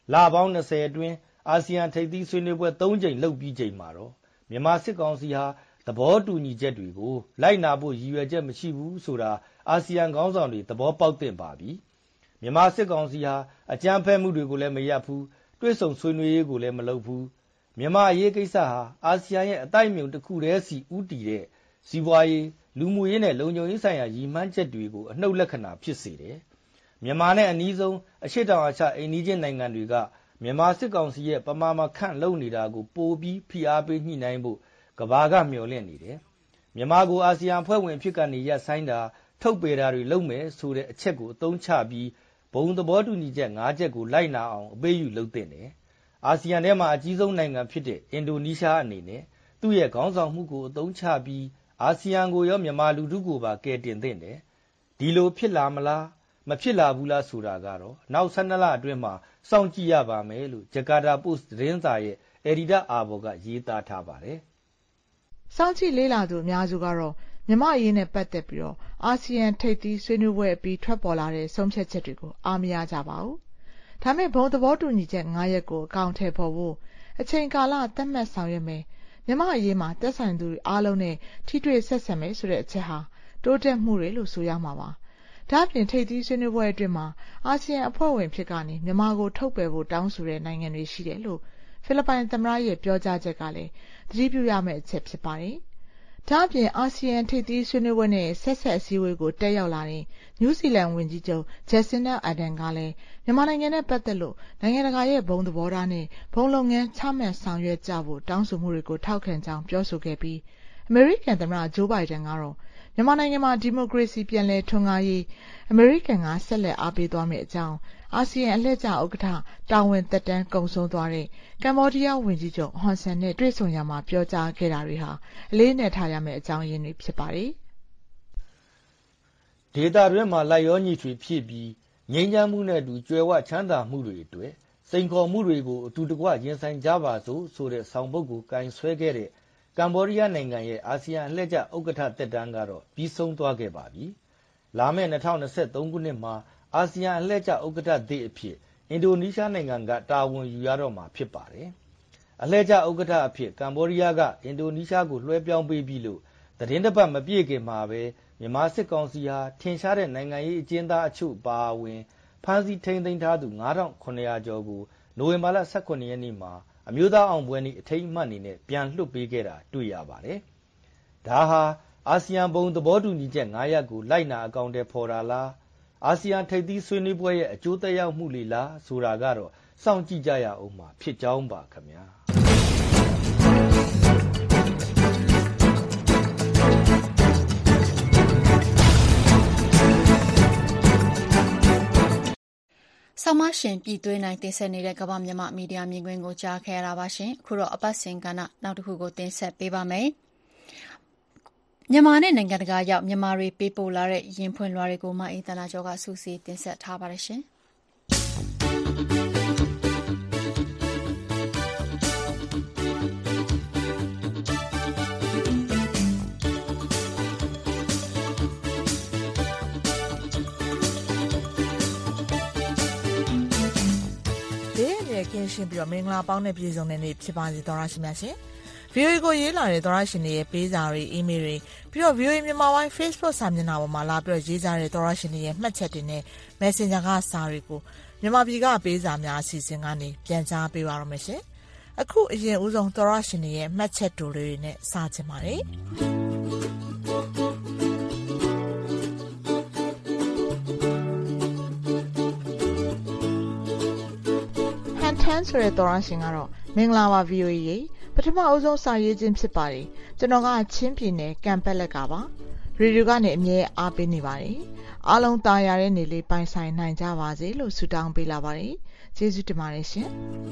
S: လာပေါင်း၂၀အတွင်းအာဆီယံထိပ်သီးဆွေးနွေးပွဲ၃ကြိမ်လုပ်ပြီးချိန်မှာတော့မြန်မာစစ်ကောင်စီဟာသဘောတူညီချက်တွေကိုလိုက်နာဖို့ရည်ရွယ်ချက်မရှိဘူးဆိုတာအာဆီယံခေါင်းဆောင်တွေသဘောပေါက်သင့်ပါပြီမြန်မာစစ်ကောင်စီဟာအကြမ်းဖက်မှုတွေကိုလည်းမရပ်ဘူးတွဲဆုံဆွေးနွေးရေးကိုလည်းမလုပ်ဘူးမြန်မာအရေးကိစ္စဟာအာဆီယံရဲ့အတိုက်အမြုံတစ်ခုတည်းစီဥတီတဲ့စီးပွားရေးလူမှုရေးနဲ့လုံခြုံရေးဆိုင်ရာရည်မှန်းချက်တွေကိုအနှုတ်လက္ခဏာဖြစ်စေတယ်မြန်မာနဲ့အနီးဆုံးအရှေ့တောင်အာရှအိမ်နီးချင်းနိုင်ငံတွေကမြန်မာစစ်ကောင်စီရဲ့ပမာမခန့်လုပ်နေတာကိုပိုပြီးဖိအားပေးညှိနှိုင်းဖို့ကဘာကမျှော်လင့်နေတယ်မြန်မာကိုအာဆီယံဖွဲ့ဝင်ဖြစ်ကနေရပ်ဆိုင်းတာထုတ်ပေတာတွေလုပ်မယ်ဆိုတဲ့အချက်ကိုအသုံးချပြီးဘုံသဘောတူညီချက်၅ချက်ကိုလိုက်နာအောင်အပေးယူလုပ်သင့်တယ်အာဆီယံထဲမှာအကြီးဆုံးနိုင်ငံဖြစ်တဲ့အင်ဒိုနီးရှားအနေနဲ့သူ့ရဲ့ခေါင်းဆောင်မှုကိုအသုံးချပြီးအာဆီယံကိုရောမြန်မာလူထုကိုပါကယ်တင်သင့်တယ်ဒီလိုဖြစ်လာမလားမဖြစ်လာဘူးလားဆိုတာကတော့နောက်၁၂လအတွင်းမှာစောင့်ကြည့်ရပါမယ်လို့ဂျကာတာပို့စ်သတင်းစာရဲ့အယ်ဒီတာအာဘော်ကရေးသားထားပါတယ်
R: စောင့်ကြည့်လေးလာသူအများစုကတော့မြန်မာအရေးနဲ့ပတ်သက်ပြီးတော့အာဆီယံထိပ်သီးဆွေးနွေးပွဲအပြီးထွက်ပေါ်လာတဲ့ဆုံးဖြတ်ချက်တွေကိုအားမရကြပါဘူး။ဒါမဲ့ဘုံသဘောတူညီချက်၅ရက်ကိုအကောင့်ထည့်ဖို့ဖို့အချိန်ကာလသတ်မှတ်ဆောင်ရွက်မယ်မြန်မာအရေးမှာသက်ဆိုင်သူတွေအားလုံးနဲ့ထိတွေ့ဆက်ဆံမယ်ဆိုတဲ့အချက်ဟာတိုးတက်မှုတွေလို့ဆိုရမှာပါ။ဒါ့အပြင်ထိပ်သီးဆွေးနွေးပွဲအတွင်းမှာအာဆီယံအဖွဲ့ဝင်ဖြစ်ကနေမြန်မာကိုထုတ်ပယ်ဖို့တောင်းဆိုတဲ့နိုင်ငံတွေရှိတယ်လို့ဖိလစ်ပိုင်သမ္မတရဲ့ပြောကြားချက်ကလည်းသတိပြုရမယ့်အချက်ဖြစ်ပါတယ်။ဒါ့အပြင်အာဆီယံထိပ်သီးဆွေးနွေးပွဲနဲ့ဆက်ဆက်အစည်းအဝေးကိုတက်ရောက်လာတဲ့နယူးဇီလန်ဝန်ကြီးချုပ်ဂျက်စင်နာအာဒန်ကလည်းမြန်မာနိုင်ငံနဲ့ပတ်သက်လို့နိုင်ငံတကာရဲ့ဘုံသဘောထားနဲ့ဘုံလုပ်ငန်းချမှတ်ဆောင်ရွက်ကြဖို့တောင်းဆိုမှုတွေကိုထောက်ခံကြောင်းပြောဆိုခဲ့ပြီးအမေရိကန်သမ္မတဂျိုးဘိုင်ဒန်ကတော့မြန်မာနိုင်ငံမှာဒီမိုကရေစီပြန်လည်ထွန်းကားရေးအမေရိကန်ကဆက်လက်အားပေးသွားမယ့်အကြောင်းအာဆီယံအလှည့်ကျဥက္ကဋ္ဌတာဝန်သက်တမ်းကုန်ဆုံးသွားတဲ့ကမ္ဘောဒီးယားဝန်ကြီးချုပ်ဟွန်ဆန်နဲ့တွေ့ဆုံရမှာပြောကြားခဲ့တာတွေဟာအလေးနက်ထားရမယ့်အကြောင်းရင်းတွေဖြစ်ပါတယ်
S: ။ဒေတာတွင်မှာလိုက်ရောညီထွေဖြစ်ပြီးငြိမ်းချမ်းမှုနဲ့အတူကြွယ်ဝချမ်းသာမှုတွေအတွက်စိန်ခေါ်မှုတွေကိုအတူတကွရင်ဆိုင်ကြပါစို့ဆိုတဲ့ဆောင်ပုဒ်ကိုကင်ဆွဲခဲ့တဲ့ကမ္ဘောဒီးယားနိုင်ငံရဲ့အာဆီယံအလှည့်ကျဥက္ကဋ္ဌသက်တမ်းကတော့ပြီးဆုံးသွားခဲ့ပါပြီ။လာမယ့်၂၀၂၃ခုနှစ်မှာအာဆီယံအလှည့်ကျဥက္ကဋ္ဌသစ်အဖြစ်အင်ဒိုနီးရှားနိုင်ငံကတာဝန်ယူရတော့မှာဖြစ်ပါတယ်။အလှည့်ကျဥက္ကဋ္ဌအဖြစ်ကမ္ဘောဒီးယားကအင်ဒိုနီးရှားကိုလွှဲပြောင်းပေးပြီးလို့သတင်းတစ်ပတ်မပြည့်ခင်မှာပဲမြန်မာစစ်ကောင်စီဟာထင်ရှားတဲ့နိုင်ငံရေးအကျဉ်းသားအချို့ပါဝင်ဖမ်းဆီးထိန်းသိမ်းထားသူ၅ထောင်၇ရာကျော်ကိုနိုဝင်ဘာလ၁၇ရက်နေ့မှာအမျိုးသားအောင်ပွဲနေ့အထိမ်းအမှတ်အနေနဲ့ပြန်လွှတ်ပေးခဲ့တာတွေ့ရပါတယ်။ဒါဟာအာဆီယံဘုံသဘောတူညီချက်၅ရပ်ကိုလိုက်နာအကောင်အထည်ဖော်တာလားအာဆီယံထိပ်သီးဆွေးနွေးပွဲရဲ့အကျိုးသက်ရောက်မှုလေလားဆိုတာကတော့စောင့်ကြည့်ကြရအောင်မှာဖြစ်ကြောင်းပါခင်ဗျာ
B: ဆောင်းမရှင်ပြည်သွေးနိုင်တင်ဆက်နေတဲ့ကမ္ဘာမြန်မာမီဒီယာမြင်ကွင်းကိုကြားခဲ့ရတာပါရှင်အခုတော့အပတ်စဉ်ကဏ္ဍနောက်တစ်ခုကိုတင်ဆက်ပေးပါမယ်မြန်မာနဲ့နိုင်ငံတကာရောက်မြန်မာတွေပေးပို့လာတဲ့ရင်ဖွင့်လွှာတွေကိုမအေးသနာကျော်ကစူးစီးတင်ဆက်ထားပါတယ်ရှင်
R: ကင်းရှင်းပြီးတော့မင်္ဂလာပေါင်းနဲ့ပြည့်စုံတဲ့နေ့ဖြစ်ပါစေသောရရှိမြတ်ရှင် ဗီအိုအေ ကိုရေးလာတဲ့သောရရှင်တွေရဲ့ပေးစာတွေအီးမေးလ်တွေပြီးတော့ ဗီအိုအေ မြန်မာပိုင်း Facebook စာမျက်နှာပေါ်မှာလာပြီးတော့ရေးကြတဲ့သောရရှင်တွေရဲ့မှတ်ချက်တွေနဲ့ Messenger ကစာတွေကိုမြန်မာပြည်ကပေးစာများအစီအစဉ်ကနေပြန်ကြားပေးပါရမယ်ရှင်အခုအရင်ဦးဆုံးသောရရှင်တွေရဲ့မှတ်ချက်တွေတွေနဲ့စချင်ပါတယ်ထန်းဆိုတဲ့သောရရှင်ကတော့မင်္ဂလာပါ ဗီအိုအေ ရေပထမအဦးဆုံးစာရေးခြင်းဖြစ်ပါတယ်ကျွန်တော်ကချင်းပြည်နယ်ကံပက်လက်ကပါရေဒီယိုကနေအမြဲအားပေးနေပါတယ်အားလုံးတာယာတဲ့နေလေးပိုင်ဆိုင်နိုင်ကြပါစေလို့ဆုတောင်းပေးလာပါတယ်ကျေးဇူးတင်ပါတယ်ရှင်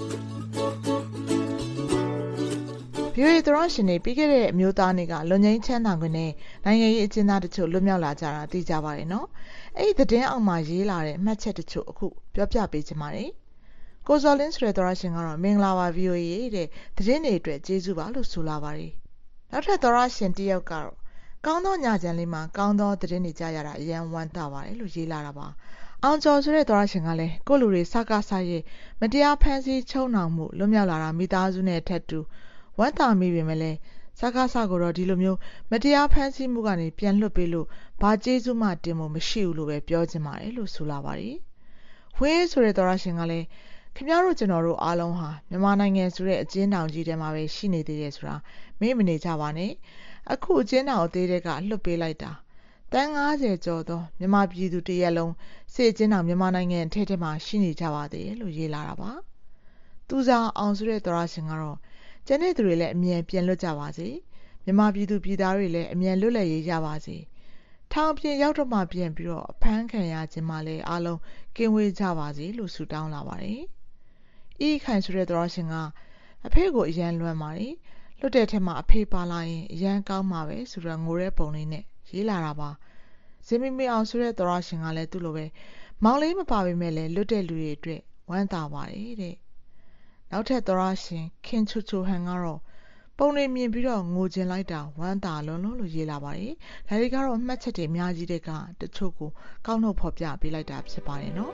R: ဗီအိုအေသောရရှင်တွေပြီးခဲ့တဲ့အမျိုးသားတွေကလွန်ငင်းချမ်းသာခွင့်နဲ့နိုင်ငံရေးအကျဉ်းသားတချို့လွတ်မြောက်လာကြတာသိကြပါတယ်နော်အဲ့ဒီသတင်းအောက်မှာရေးလာတဲ့မှတ်ချက်တချို့အခုပြောပြပေးချင်ပါတယ်ကိုဇော်လင်းဆိုတဲ့သောရရှင်ကတော့မင်္ဂလာပါ ဗီအိုအေ တဲ့သတင်းတွေအတွက်ကျေးဇူးပါလို့ဆိုလာပါတယ်နောက်ထပ်သောရရှင်တယောက်ကတော့ကောင်းသောညချမ်းလေးမှာကောင်းသောသတင်းတွေကြားရတာအယံဝမ်းသာပါတယ်လို့ရေးလာတာပါအောင်ကျော်ဆိုတဲ့သောရရှင်ကလည်းကိုလူတွေစကားစားရဲ့မတရားဖန်ဆီးချုံနှောင်မှုလွတ်မြောက်လာတာမိသားစုနဲ့ထက်တူဝမ်းသာမိပေမဲ့လည်းစကားစားကိုတော့ဒီလိုမျိုးမတရားဖန်ဆီးမှုကနေပြန်လွတ်ပေးလို့ဘာကျေးဇူးမှတင်ဖို့မရှိဘူးလို့ပဲပြောချင်ပါတယ်လို့ဆိုလာပါတယ်ဝင်းဆိုတဲ့သောရရှင်ကလည်းခင်ဗျားတို့ကျွန်တော်တို့အားလုံးဟာမြန်မာနိုင်ငံဆိုတဲ့အကျဉ်းထောင်ကြီးထဲမှာပဲရှိနေသေးတယ်ဆိုတာမေ့မနေကြပါနဲ့အခုအကျဉ်းထောင်အသေးတွေကလွတ်ပေးလိုက်တာတန်း၅၀ကျော်သောမြန်မာပြည်သူတရက်လုံးစစ်အကျဉ်းထောင်မြန်မာနိုင်ငံအထက်ထဲမှာရှိနေကြပါသေးတယ်လို့ရေးလာတာပါသူစားအောင်ဆိုတဲ့သောရရှင်ကတော့ကျန်တဲ့သူတွေလည်းအမြန်ပြန်လွတ်ကြပါစေမြန်မာပြည်သူပြည်သားတွေလည်းအမြန်လွတ်လပ်ရေးရပါစေထောင်ပြင်ရောက်တော့မှပြန်ပြီးတော့အဖမ်းခံရခြင်းမှလည်းအားလုံးကင်းဝေးကြပါစေလို့ဆုတောင်းလာပါတယ်ဤခိုင်ဆိုတဲ့သောရရှင်ကအဖေကိုအရန်လွမ်းပါတယ်လွတ်တဲ့ထက်မှာအဖေပါလာရင်အရန်ကောင်းမှာပဲဆိုတော့ငိုတဲ့ပုံလေးနဲ့ရေးလာတာပါဇင်မီမီအောင်ဆိုတဲ့သောရရှင်ကလည်းသူ့လိုပဲမောင်လေးမပါပေမဲ့လည်းလွတ်တဲ့လူတွေအတွက်ဝမ်းသာပါတယ်တဲ့နောက်ထပ်သောရရှင်ခင်ချူချူဟန်ကတော့ပုံတွေမြင်ပြီးတော့ငိုကျင်လိုက်တာဝမ်းသာလွန်းလို့လို့ရေးလာပါတယ်ဒါတွေကတော့မှတ်ချက်တွေအများကြီးတွေကတချို့ကိုကောက်နှုတ်ဖော်ပြပေးလိုက်တာဖြစ်ပါတယ်နော်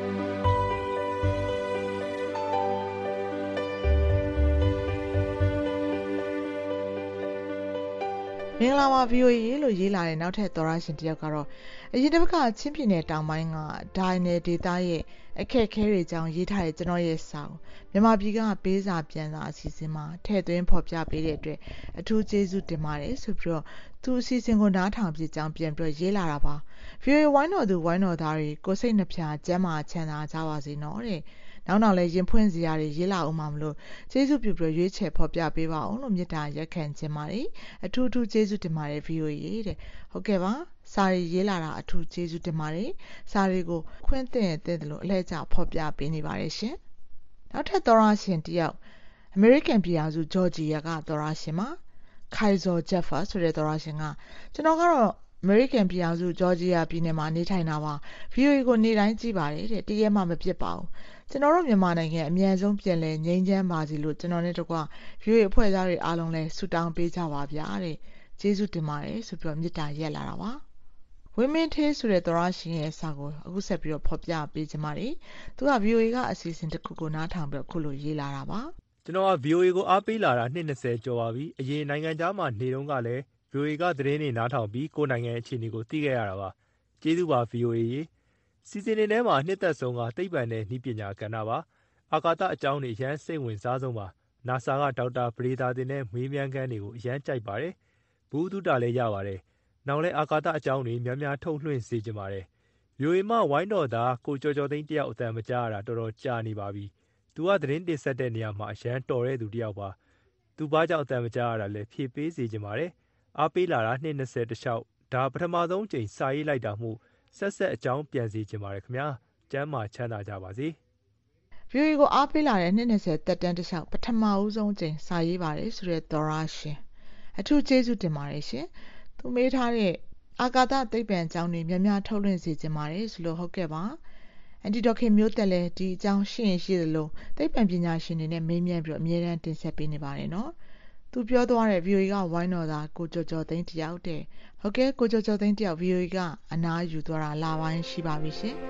R: မင်္ဂလာပါ ဗီအိုအေ လို့ရေးလာတဲ့နောက်ထပ်သောရရှင်တယောက်ကတော့အရင်တစ်ပတ်ကချင်းပြည်နယ်တောင်ပိုင်းကဒိုင်နယ်ဒေသရဲ့အခက်အခဲတွေကြောင့်ရေးထားတဲ့ကျွန်တော်ရဲ့စာကိုမြန်မာပြည်ကပေးစာပြန်စာအစီအစဉ်မှာထည့်သွင်းဖော်ပြပေးတဲ့အတွက်အထူးကျေးဇူးတင်ပါတယ်ဆိုပြီးတော့သူအစီအစဉ်ကိုနားထောင်ပြကြောင်းပြန်ပြီးရေးလာတာပါ ဗီအိုအေ ဝိုင်းတော်သူဝိုင်းတော်သားတွေကိုစိတ်နှပြကျမ်းမာချမ်းသာကြပါစေနော်တဲ့နောက်နောက်လည်းရင်ဖွင့်စရာတွေရေးလာအောင်မလို့ကျေးဇူးပြုပြီးရွေးချယ်ဖော်ပြပေးပါအောင်လို့မြစ်တာရက်ခံခြင်းပါတယ်အထူးထူးကျေးဇူးတင်ပါတယ် ဗီအိုအေ တဲ့ဟုတ်ကဲ့ပါစာရီရေးလာတာအထူးကျေးဇူးတင်ပါတယ်စာရီကိုခွင့်သင့်တဲ့တယ်လို့အလှည့်ကျဖော်ပြပေးနေပါတယ်ရှင်နောက်ထပ်သောရရှင်တယောက်အမေရိကန်ပြည်ထောင်စုဂျော်ဂျီယာကသောရရှင်မှာခိုင်ဇော်ဂျက်ဖာဆိုတဲ့သောရရှင်ကကျွန်တော်ကတော့အမေရိကန်ပြည်ထောင်စုဂျော်ဂျီယာပြည်နယ်မှာနေထိုင်တာပါ ဗီအိုအေ ကိုနေ့တိုင်းကြည့်ပါတယ်တဲ့တကယ်မှမပြစ်ပါဘူးကျွန်တော်တို့မြန်မာနိုင်ငံအမြန်ဆုံးပြန်လဲငြိမ်းချမ်းပါစေလို့ကျွန်တော်နဲ့တကွ ဗီအိုအေ အဖွဲ့သားတွေအားလုံးလဲဆုတောင်းပေးကြပါဗျာတဲ့ကျေးဇူးတင်ပါတယ်ဆိုပြီးတော့မေတ္တာရက်လာတာပါဝင်းမင်းသေးဆိုတဲ့သောရရှင်ရဲ့စာကိုအခုဆက်ပြီးတော့ဖော်ပြပေးကြပါမယ်သူက ဗီအိုအေ ကအစီအစဉ်တစ်ခုကိုနားထောင်ပြီးတော့ခုလိုရေးလာတာပါ
T: ကျွန်တော်က ဗီအိုအေ ကိုအားပေးလာတာနှစ်၂၀ကျော်ပါပြီအရင်နိုင်ငံခြားမှာနေတုန်းကလည်း ဗီအိုအေ ကသတင်းတွေနားထောင်ပြီးကိုယ်နိုင်ငံအခြေအနေကိုသိခဲ့ရတာပါကျေးဇူးပါ ဗီအိုအေ ရေစီစဉ်နေထဲမှာနှစ်သက်ဆုံးကသိပ္ပံနဲ့နည်းပညာကဏ္ဍပါအာကာသအကြောင်းတွေအရန်စိတ်ဝင်စားဆုံးပါ NASA ကဒေါက်တာပဒေသာတင်နဲ့မေးမြန်းခန်းတွေကိုအရန်ကြိုက်ပါတယ်ဘူးတုတာလည်းရပါတယ်နောက်လဲအာကာသအကြောင်းတွေများများထုတ်လွှင့်စေချင်ပါတယ်ဗီအိုအေ မှဝိုင်းတော်သားကိုကျော်ကျော်သိန်းတယောက်အတန်မကြားရတာတော်တော်ကြာနေပါပြီသူကသတင်းတင်ဆက်တဲ့နေရာမှာအရန်တော်တဲ့သူတယောက်ပါသူဘာကြောင့်အတန်မကြားရတာလဲဖြေပေးစေချင်ပါတယ်အားပေးလာတာနှစ်၂၀တလျှောက်ဒါပထမဆုံးချိန်စာရေးလိုက်တာမှုဆက်ဆက်အကြောင်းပြန်စီချင်ပါတယ်ခင်ဗျာကျမ်းမာချမ်းသာကြပါစေ
R: ဗီအိုအေ ကိုအားပေးလာတဲ့နှစ်၂၀တက်တန်းတလျှောက်ပထမဦးဆုံးချိန်စာရေးပါတယ်ဆိုတဲ့သောရရှင်အထူးကျေးဇူးတင်ပါတယ်ရှင်သူမေးထားတဲ့အာကာသသိပ္ပံအကြောင်းတွေများများထုတ်လွှင့်စေချင်ပါတယ်ဆိုလို့ဟုတ်ကဲ့ပါအန်တီဒေါခင်မျိုးတက်လည်းဒီအကြောင်းရှင်းရင်ရှိသလိုသိပ္ပံပညာရှင်တွေနဲ့မေးမြန်းပြီးတော့အမြဲတမ်းတင်ဆက်ပေးနေပါတယ်နော်သူပြောသွားတဲ့ ဗီအိုအေ ကဝိုင်းတော်သားကိုကျော်ကျော်သိန်းတယောက်တဲ့ဟုတ်ကဲ့ကိုကျော်ကျော်သိန်းတယောက် ဗီအိုအေ ကအနားယူသွားတာလာပိုင်းရှိပါပြီရှင်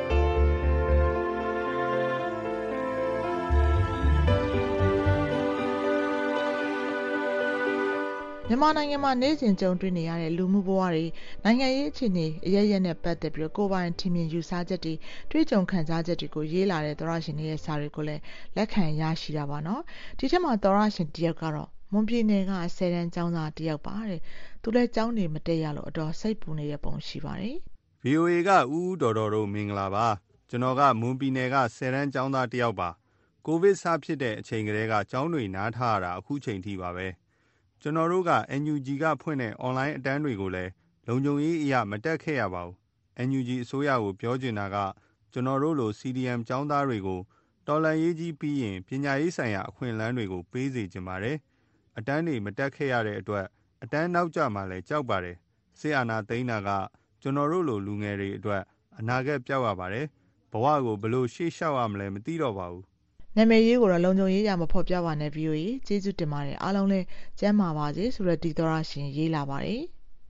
R: မြန်မာနိုင်ငံမှာနေစဉ်ကြုံတွေ့နေရတဲ့လူမှုဘဝတွေနိုင်ငံရေးအခြေအနေအရရက်နဲ့ပတ်သက်ပြီးကိုယ်ပိုင်ထင်မြင်ယူဆချက်တွေတွေးကြုံခံစားချက်တွေကိုရေးလာတဲ့သောရရှင်တွေရဲ့စာတွေကိုလည်းလက်ခံရရှိတာပါနော်ဒီထက်မှာသောရရှင်တယောက်ကတော့မွန်ပြည်နယ်ကဆယ်တန်းကျောင်းသားတယောက်ပါတဲ့သူလည်းကျောင်းနေမတက်ရလို့အတော်စိတ်ပူနေတဲ့ပုံရှိပါတယ်
U: ဗီအိုအေ ကဦးဦးတော်တော်တို့မင်္ဂလာပါကျွန်တော်ကမွန်ပြည်နယ်ကဆယ်တန်းကျောင်းသားတယောက်ပါကိုဗစ်စဖြစ်တဲ့အချိန်ကလေးကကျောင်းတွေနားထားရတာအခုချိန်ထိပါပဲကျွန်တော်တို့က အန် ယူ ဂျီ ကဖွင့်တဲ့ online အတန်းတွေကိုလည်းလုံခြုံရေးအရမတက်ခဲ့ရပါဘူး အန် ယူ ဂျီ အစိုးရကိုပြောချင်တာကကျွန်တော်တို့လို စီ ဒီ အမ် ကျောင်းသားတွေကိုတော်လှန်ရေးကြီးပြီးရင်ပညာရေးဆိုင်ရာအခွင့်အလမ်းတွေကိုပေးစေချင်ပါတယ်အတန်းတွေမတက်ခဲ့ရတဲ့အတွက်အတန်းနောက်ကျမှလည်းကြောက်ပါတယ်စစ်အာဏာသိမ်းတာကကျွန်တော်တို့လိုလူငယ်တွေအတွက်အနာဂတ်ပျောက်ရပါတယ်ဘဝကိုဘယ်လိုရှေ့လျှောက်ရမလဲမသိတော့ပါဘူး
R: နာမည်ရေးကိုတော့လုံခြုံရေးရမဖော်ပြပါနဲ့ ဗီအိုအေ ကျေးဇူးတင်ပါတယ်အားလုံးလည်းကျမ်းမာပါစေဆိုတော့ဒီသောရရှင်ရေးလာပါတယ်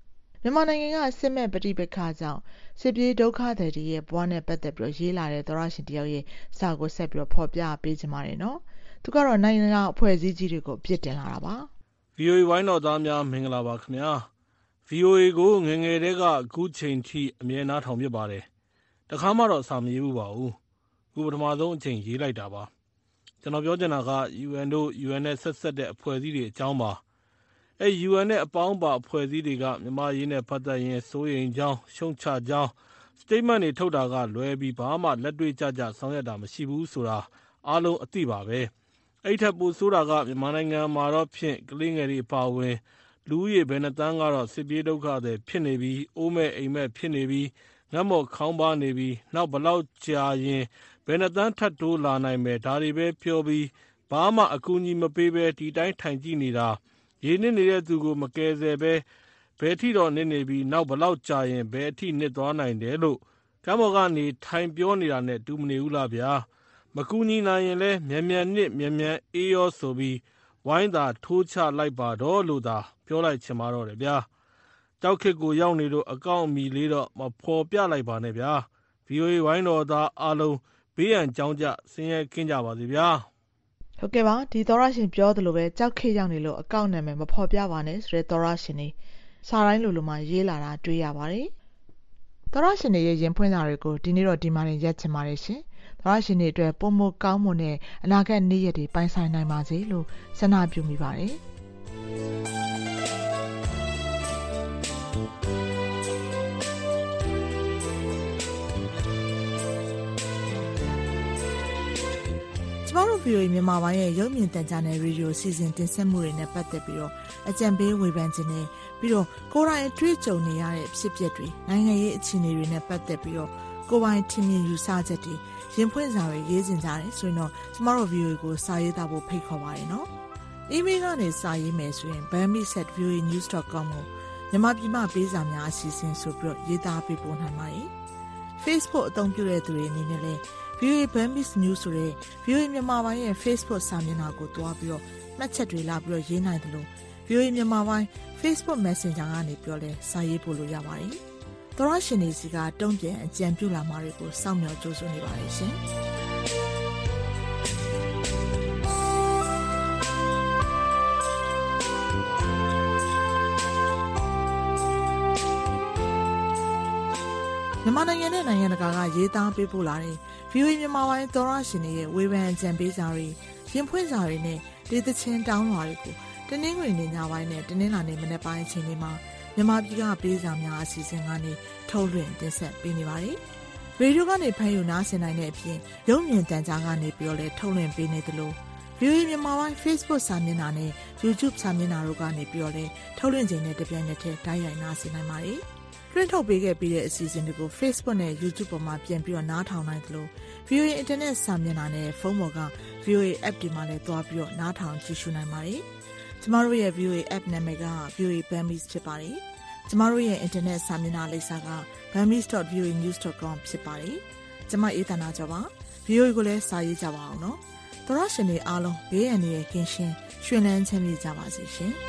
R: မြန်မာနိုင်ငံကစစ်မဲ့ပဋိပက္ခကြောင့်စစ်ပြေးဒုက္ခသည်တွေရဲ့ဘဝနဲ့ပတ်သက်ပြီးရေးလာတဲ့သောရရှင်တယောက်ရဲ့စာကိုဆက်ပြီးဖော်ပြပေးချင်ပါတယ်နော်သူကတော့နိုင်ငံကအဖွဲ့အစည်းကြီးတွေကိုပြစ်တင်လာတာပါ
A: ဗွီအိုအေ ဝိုင်းတော်သားများမင်္ဂလာပါခင်ဗျာ ဗွီအိုအေ ကိုငယ်ငယ်တည်းကအခုချိန်ထိအမြဲနားထောင်ဖြစ်ပါတယ်တခါမှတော့စာမရေးဘူးပါဘူးအခုပထမဆုံးအချိန်ရေးလိုက်တာပါကျွန်တော်ပြောချင်တာက ယူအန် တို့ ယူအန် နဲ့ဆက်ဆက်တဲ့အဖွဲ့အစည်းတွေအကြောင်းပါအဲ ယူအန် နဲ့အပေါင်းပါအဖွဲ့အစည်းတွေကမြန်မာရေးနဲ့ပတ်သက်ရင်စိုးရိမ်ကြောင်းရှုံချကြောင်း statement တွေထုတ်တာကလွယ်ပြီးဘာမှလက်တွေ့ကြကြဆောင်ရွက်တာမရှိဘူးဆိုတာအားလုံးအသိပါပဲအဲ့ထက်ပိုဆိုးတာကမြန်မာနိုင်ငံမှာတော့ဖြင့်ကလေးငယ်တွေပါဝင်လူဦးရေဘယ်နှတန်းကတော့စစ်ပြေးဒုက္ခသည်ဖြစ်နေပြီးအိုးမဲ့အိမ်မဲ့ဖြစ်နေပြီးငတ်မော်ခေါင်းပါနေပြီးနောက်ဘလောက်ကြာရင်ဘယ်နှတန်းထပ်တိုးလာနိုင်မယ်ဒါတွေပဲပြောပြီးဘာမှအကူအညီမပေးဘဲဒီတိုင်းထိုင်ကြည့်နေတာရင်းနှီးနေတဲ့သူကိုမကယ်ဆယ်ပဲဘယ်ထိတော့နစ်နေပြီးနောက်ဘလောက်ကြာရင်ဘယ်အထိနစ်သွားနိုင်တယ်လို့ကမ်းပေါ်ကနေထိုင်ပြောနေတာနဲ့တူမနေဘူးလားဗျာမကူညီနိုင်ရင်လဲမြန်မြန်နစ်မြန်မြန်အေးရောဆိုပြီးဝိုင်းသာထိုးချလိုက်ပါတော့လို့သာပြောလိုက်ချင်ပါတော့တယ်ဗျာကြောက်ခစ်ကိုရောက်နေလို့အကောင့်အမီလေးတော့မဖော်ပြလိုက်ပါနဲ့ဗျာ ဗွီအိုအေ ဝိုင်းတော်သားအားလုံးဘေးရန်ကြောင်းကြဆင်းရဲခင်းကြပါစေဗျာ
R: ဟုတ်ကဲ့ပါဒီသောရရှင်ပြောသလိုပဲကြောက်ခစ်ရောက်နေလို့အကောင့်နာမည်မဖော်ပြပါနဲ့ဆိုတဲ့သောရရှင်နေစာတိုင်းလိုလိုမှရေးလာတာတွေ့ရပါတယ်သောရရှင်တွေရဲ့ရင်ဖွင့်စာတွေကိုဒီနေ့တော့ဒီမှာရင်ရက်ချင်ပါတယ်ရှင်သောရရှင်တွေအတွက်ပုံမကောင်းမွန်တဲ့အနာဂတ်နေ့ရက်တွေပိုင်ဆိုင်နိုင်ပါစေလို့ဆန္ဒပြုမိပါတယ်ကျမတို့ ဗီအိုအေ မြန်မာပိုင်းရဲ့ရုပ်မြင်သံကြားနယ်ရေဒီယိုစီစဉ်တင်ဆက်မှုတွေနဲ့ပတ်သက်ပြီးတော့အကြံပေးဝေဖန်ခြင်းနဲ့ပြီးတော့ကိုယ်တိုင်အတွေ့အကြုံနေရတဲ့ဖြစ်ပျက်တွေနိုင်ငံရေးအခြေအနေတွေနဲ့ပတ်သက်ပြီးတော့ကိုယ်ပိုင်ထင်မြင်ယူဆချက်တွေရင်ဖွင့်စာတွေရေးစင်ကြတယ်ဆိုရင်တော့ကျမတို့ ဗီအိုအေ ကိုစာရေးသားဖို့ဖိတ်ခေါ်ပါတယ်နော်။ email ကနေစာရေးမယ်ဆိုရင် burmese at v o a news dot com ကိုမြန်မာပြည်မှပေးစာများအစီအစဉ်ဆိုပြီးတော့ရေးသားပေးပို့နိုင်ပါတယ်။ Facebook အသုံးပြုတဲ့သူတွေအနေနဲ့လည်း ဗီအိုအေ Burmese News ဆိုတဲ့ ဗီအိုအေ မြန်မာပိုင်းရဲ့ Facebook စာမျက်နှာကိုတွားပြီးတော့မှတ်ချက်တွေလာပြီးတော့ရေးနိုင်တယ်လို့ ဗီအိုအေ မြန်မာပိုင်း Facebook Messenger ကနေပြောလဲစာရေးပို့လို့ရပါတယ်။သောရရှင်တွေစီကတုံ့ပြန်အကြံပြုလာမှာတွေကိုစောင့်မျှော်ကြိုးစွနေပါတယ်ရှင်။မြန်မာနိုင်ငံနဲ့နိုင်ငံတကာကရေးသားပေးပို့လာတဲ့ ဗီအိုအေ မြန်မာပိုင်းသောရရှင်တွေရဲ့ဝေဖန်အကြံပေးစာတွေရင်ဖွင့်စာတွေနဲ့ဒေသချင်းတောင်းလွှာတွေကိုတနင်္ဂနွေနေ့ညပိုင်းနဲ့တနင်္လာနေ့မနက်ပိုင်းအချိန်တွေမှာမြန်မာပြည်ကပေးစာများအစီအစဉ်ကနေထုတ်လွှင့်တင်ဆက်ပေးနေပါတယ်။ရေဒီယိုကနေဖမ်းယူနားဆင်နိုင်တဲ့အပြင်ရုပ်မြင်သံကြားကနေပြောလဲထုတ်လွှင့်ပေးနေသလို ဗီအိုအေ မြန်မာပိုင်း Facebook စာမျက်နှာနဲ့ YouTube စာမျက်နှာတို့ကနေပြောလဲထုတ်လွှင့်ချိန်နဲ့တပြိုင်နက်တည်းတိုက်ရိုက်နားဆင်နိုင်ပါတယ်။တွင်းထုတ်ပေးခဲ့ပြီးတဲ့အစီအစဉ်တွေကို Facebook နဲ့ YouTube ပေါ်မှာပြန်ပြီးတော့နားထောင်နိုင်သလို ဗီအိုအေ Internet စာမျက်နှာနဲ့ဖုန်းပေါ်က ဗီအိုအေ App တွေမှာလည်းတွားပြီးတော့နားထောင်ကြည့်ရှုနိုင်ပါတယ်။ကျမတို့ရဲ့ ဗီအိုအေ App နာမည်က ဗီအိုအေ Burmese ဖြစ်ပါတယ်။ကျမတို့ရဲ့ Internet စာမျက်နှာလိပ်စာက burmese dot v o a news dot com ဖြစ်ပါတယ်။ကျမအေးသနာကြောပါ။ ဗီအိုအေ ကိုလည်းစာရေးကြပါအောင်နော်။သောရရှင်တွေအားလုံးဘေးရန်ရဲ့ကင်းရှင်းရွှင်လန်းချမ်းမြေ့ကြပါစေရှင်။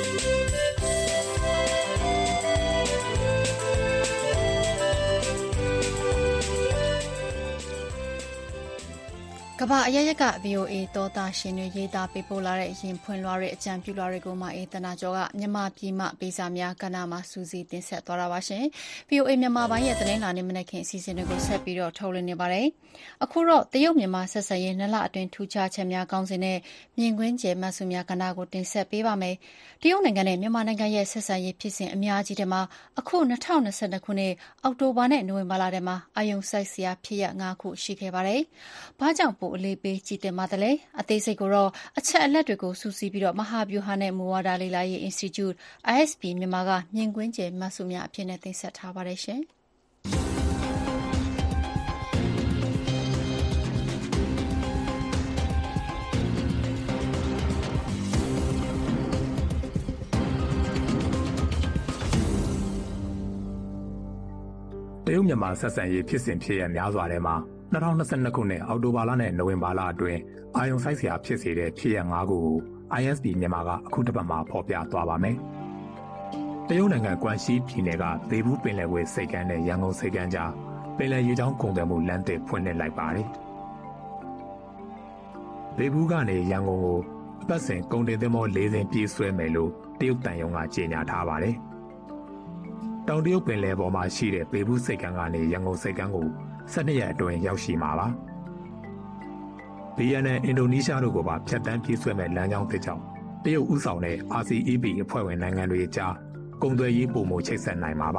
B: ကမ္ဘာအရရက်က ဗီအိုအေ သောသားရှင်တွေရေးသားပေးပို့လာတဲ့ရင်ဖွင့်လွှာတွေအကြံပြုလွှာတွေကိုမှအေးသနာကျော်ကမြန်မာပြည်မှပေးစာများကဏ္ဍမှာစူးစီးတင်ဆက်သွားတာပါရှင်။ ဗီအိုအေ မြန်မာပိုင်းရဲ့သတင်းလာနေမနက်ခင်းအစီအစဉ်တွေကိုဆက်ပြီးတော့ထုတ်လွှင့်နေပါတယ်။အခုတော့တရုတ်မြန်မာဆက်ဆံရေးနှစ်လအတွင်းထူးခြားချက်များကောင်းစဉ်နဲ့မြင်ကွင်းကျယ်မှတ်စုများကဏ္ဍကိုတင်ဆက်ပေးပါမယ်။တရုတ်နိုင်ငံနဲ့မြန်မာနိုင်ငံရဲ့ဆက်ဆံရေးဖြစ်စဉ်အများကြီးထဲမှာအခု၂၀၂၂ခုနှစ်အောက်တိုဘာနဲ့နိုဝင်ဘာလထဲမှာအာရုံစိုက်စရာဖြစ်ရပ်၅ခုရှိခဲ့ပါတယ်။ဘာကြောင့်ပိုအလေးပေးကြည့်တင်ပါသလဲအသေးစိတ်ကိုတော့အချက်အလက်တွေကိုစူးစီးပြီးတော့မဟာဗျူဟာနဲ့မူဝါဒလေ့လာရေး Institute အိုင် အက်စ် ပီ မြန်မာကမြင်ကွင်းကျယ်မှတ်စုများအဖြစ်နဲ့တင်ဆက်ထားပါတယ်ရှင်။
V: တရုတ်မြန်မာဆက်ဆံရေးဖြစ်စဉ်ဖြစ်ရများစွာထဲမှာ၂၀၂၂ခုနှစ်အောက်တိုဘာလနဲ့နိုဝင်ဘာလအတွင်းအာရုံစိုက်စရာဖြစ်စေတဲ့ဖြစ်ရပ်၅ခုကို အိုင် အက်စ် ပီ မြန်မာကအခုတစ်ပတ်မှာဖော်ပြသွားပါမယ်။တရုတ်နိုင်ငံကွမ်ရှီပြည်နယ်ကဘေဘူးပင်လယ်ဝဲစိတ်ကမ်းနဲ့ရန်ကုန်စိတ်ကမ်းကြားပင်လယ်ရေကြောင်းကုန်သွယ်မှုလမ်းသစ်ဖွင့်လှစ်လိုက်ပါတယ်။ဘေဘူးကနေရန်ကုန်ကိုအပတ်စဉ်ကုန်တင်သင်္ဘော၄စင်းပြေးဆွဲမယ်လို့တရုတ်တန်ယုံကကြေညာထားပါတယ်။တောင်တရုတ်ပင်လယ်ပေါ်မှာရှိတဲ့ဘေဘူးစိတ်ကမ်းကနေရန်ကုန်စိတ်ကမ်းကို၁၂ရက်အတွင်းရောက်ရှိမှာပါ။ဗီယက်နမ်အင်ဒိုနီးရှားတို့ကပါဖြတ်တန်းပြေးဆွဲမဲ့လမ်းကြောင်းသစ်ကြောင့်တရုတ်ဥဆောင်တဲ့ အာ စီ အီး ပီ အဖွဲ့ဝင်နိုင်ငံတွေကြားကုန်သွယ်ရေးပုံမှုချိတ်ဆက်နိုင်မှာပါ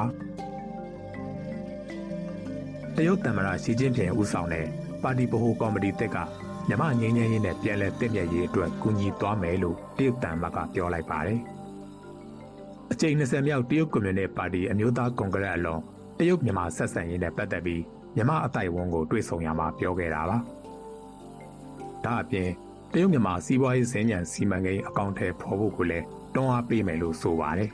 V: တရုတ်သမ္မတရှီကျင်းပင်ဦးဆောင်တဲ့ပါတီဗဟိုကော်မတီတက်ကမြန်မာငြိမ်းချမ်းရေးနဲ့ပြည်လဲတင့်မြတ်ရေးအတွက်ကူညီသွားမယ်လို့တရုတ်တမ္မကပြောလိုက်ပါတယ်အကြိမ်၂၀မြောက်တရုတ်ကွန်မြူနစ်ပါတီအမျိုးသားကွန်ဂရက်အလွန်တရုတ်မြန်မာဆက်ဆံရေးနဲ့ပတ်သက်ပြီးမြန်မာအတိုက်အဝန်းကိုတွေ့ဆုံရမှာပြောခဲ့တာပါဒါအပြင်တရုတ်မြန်မာစီးပွားရေးစင်ញံစီမံကိန်းအကောင့်ထဲဖော်ဖို့ကိုလည်းတွန်းအားပေးမယ်လို့ဆိုပါတယ်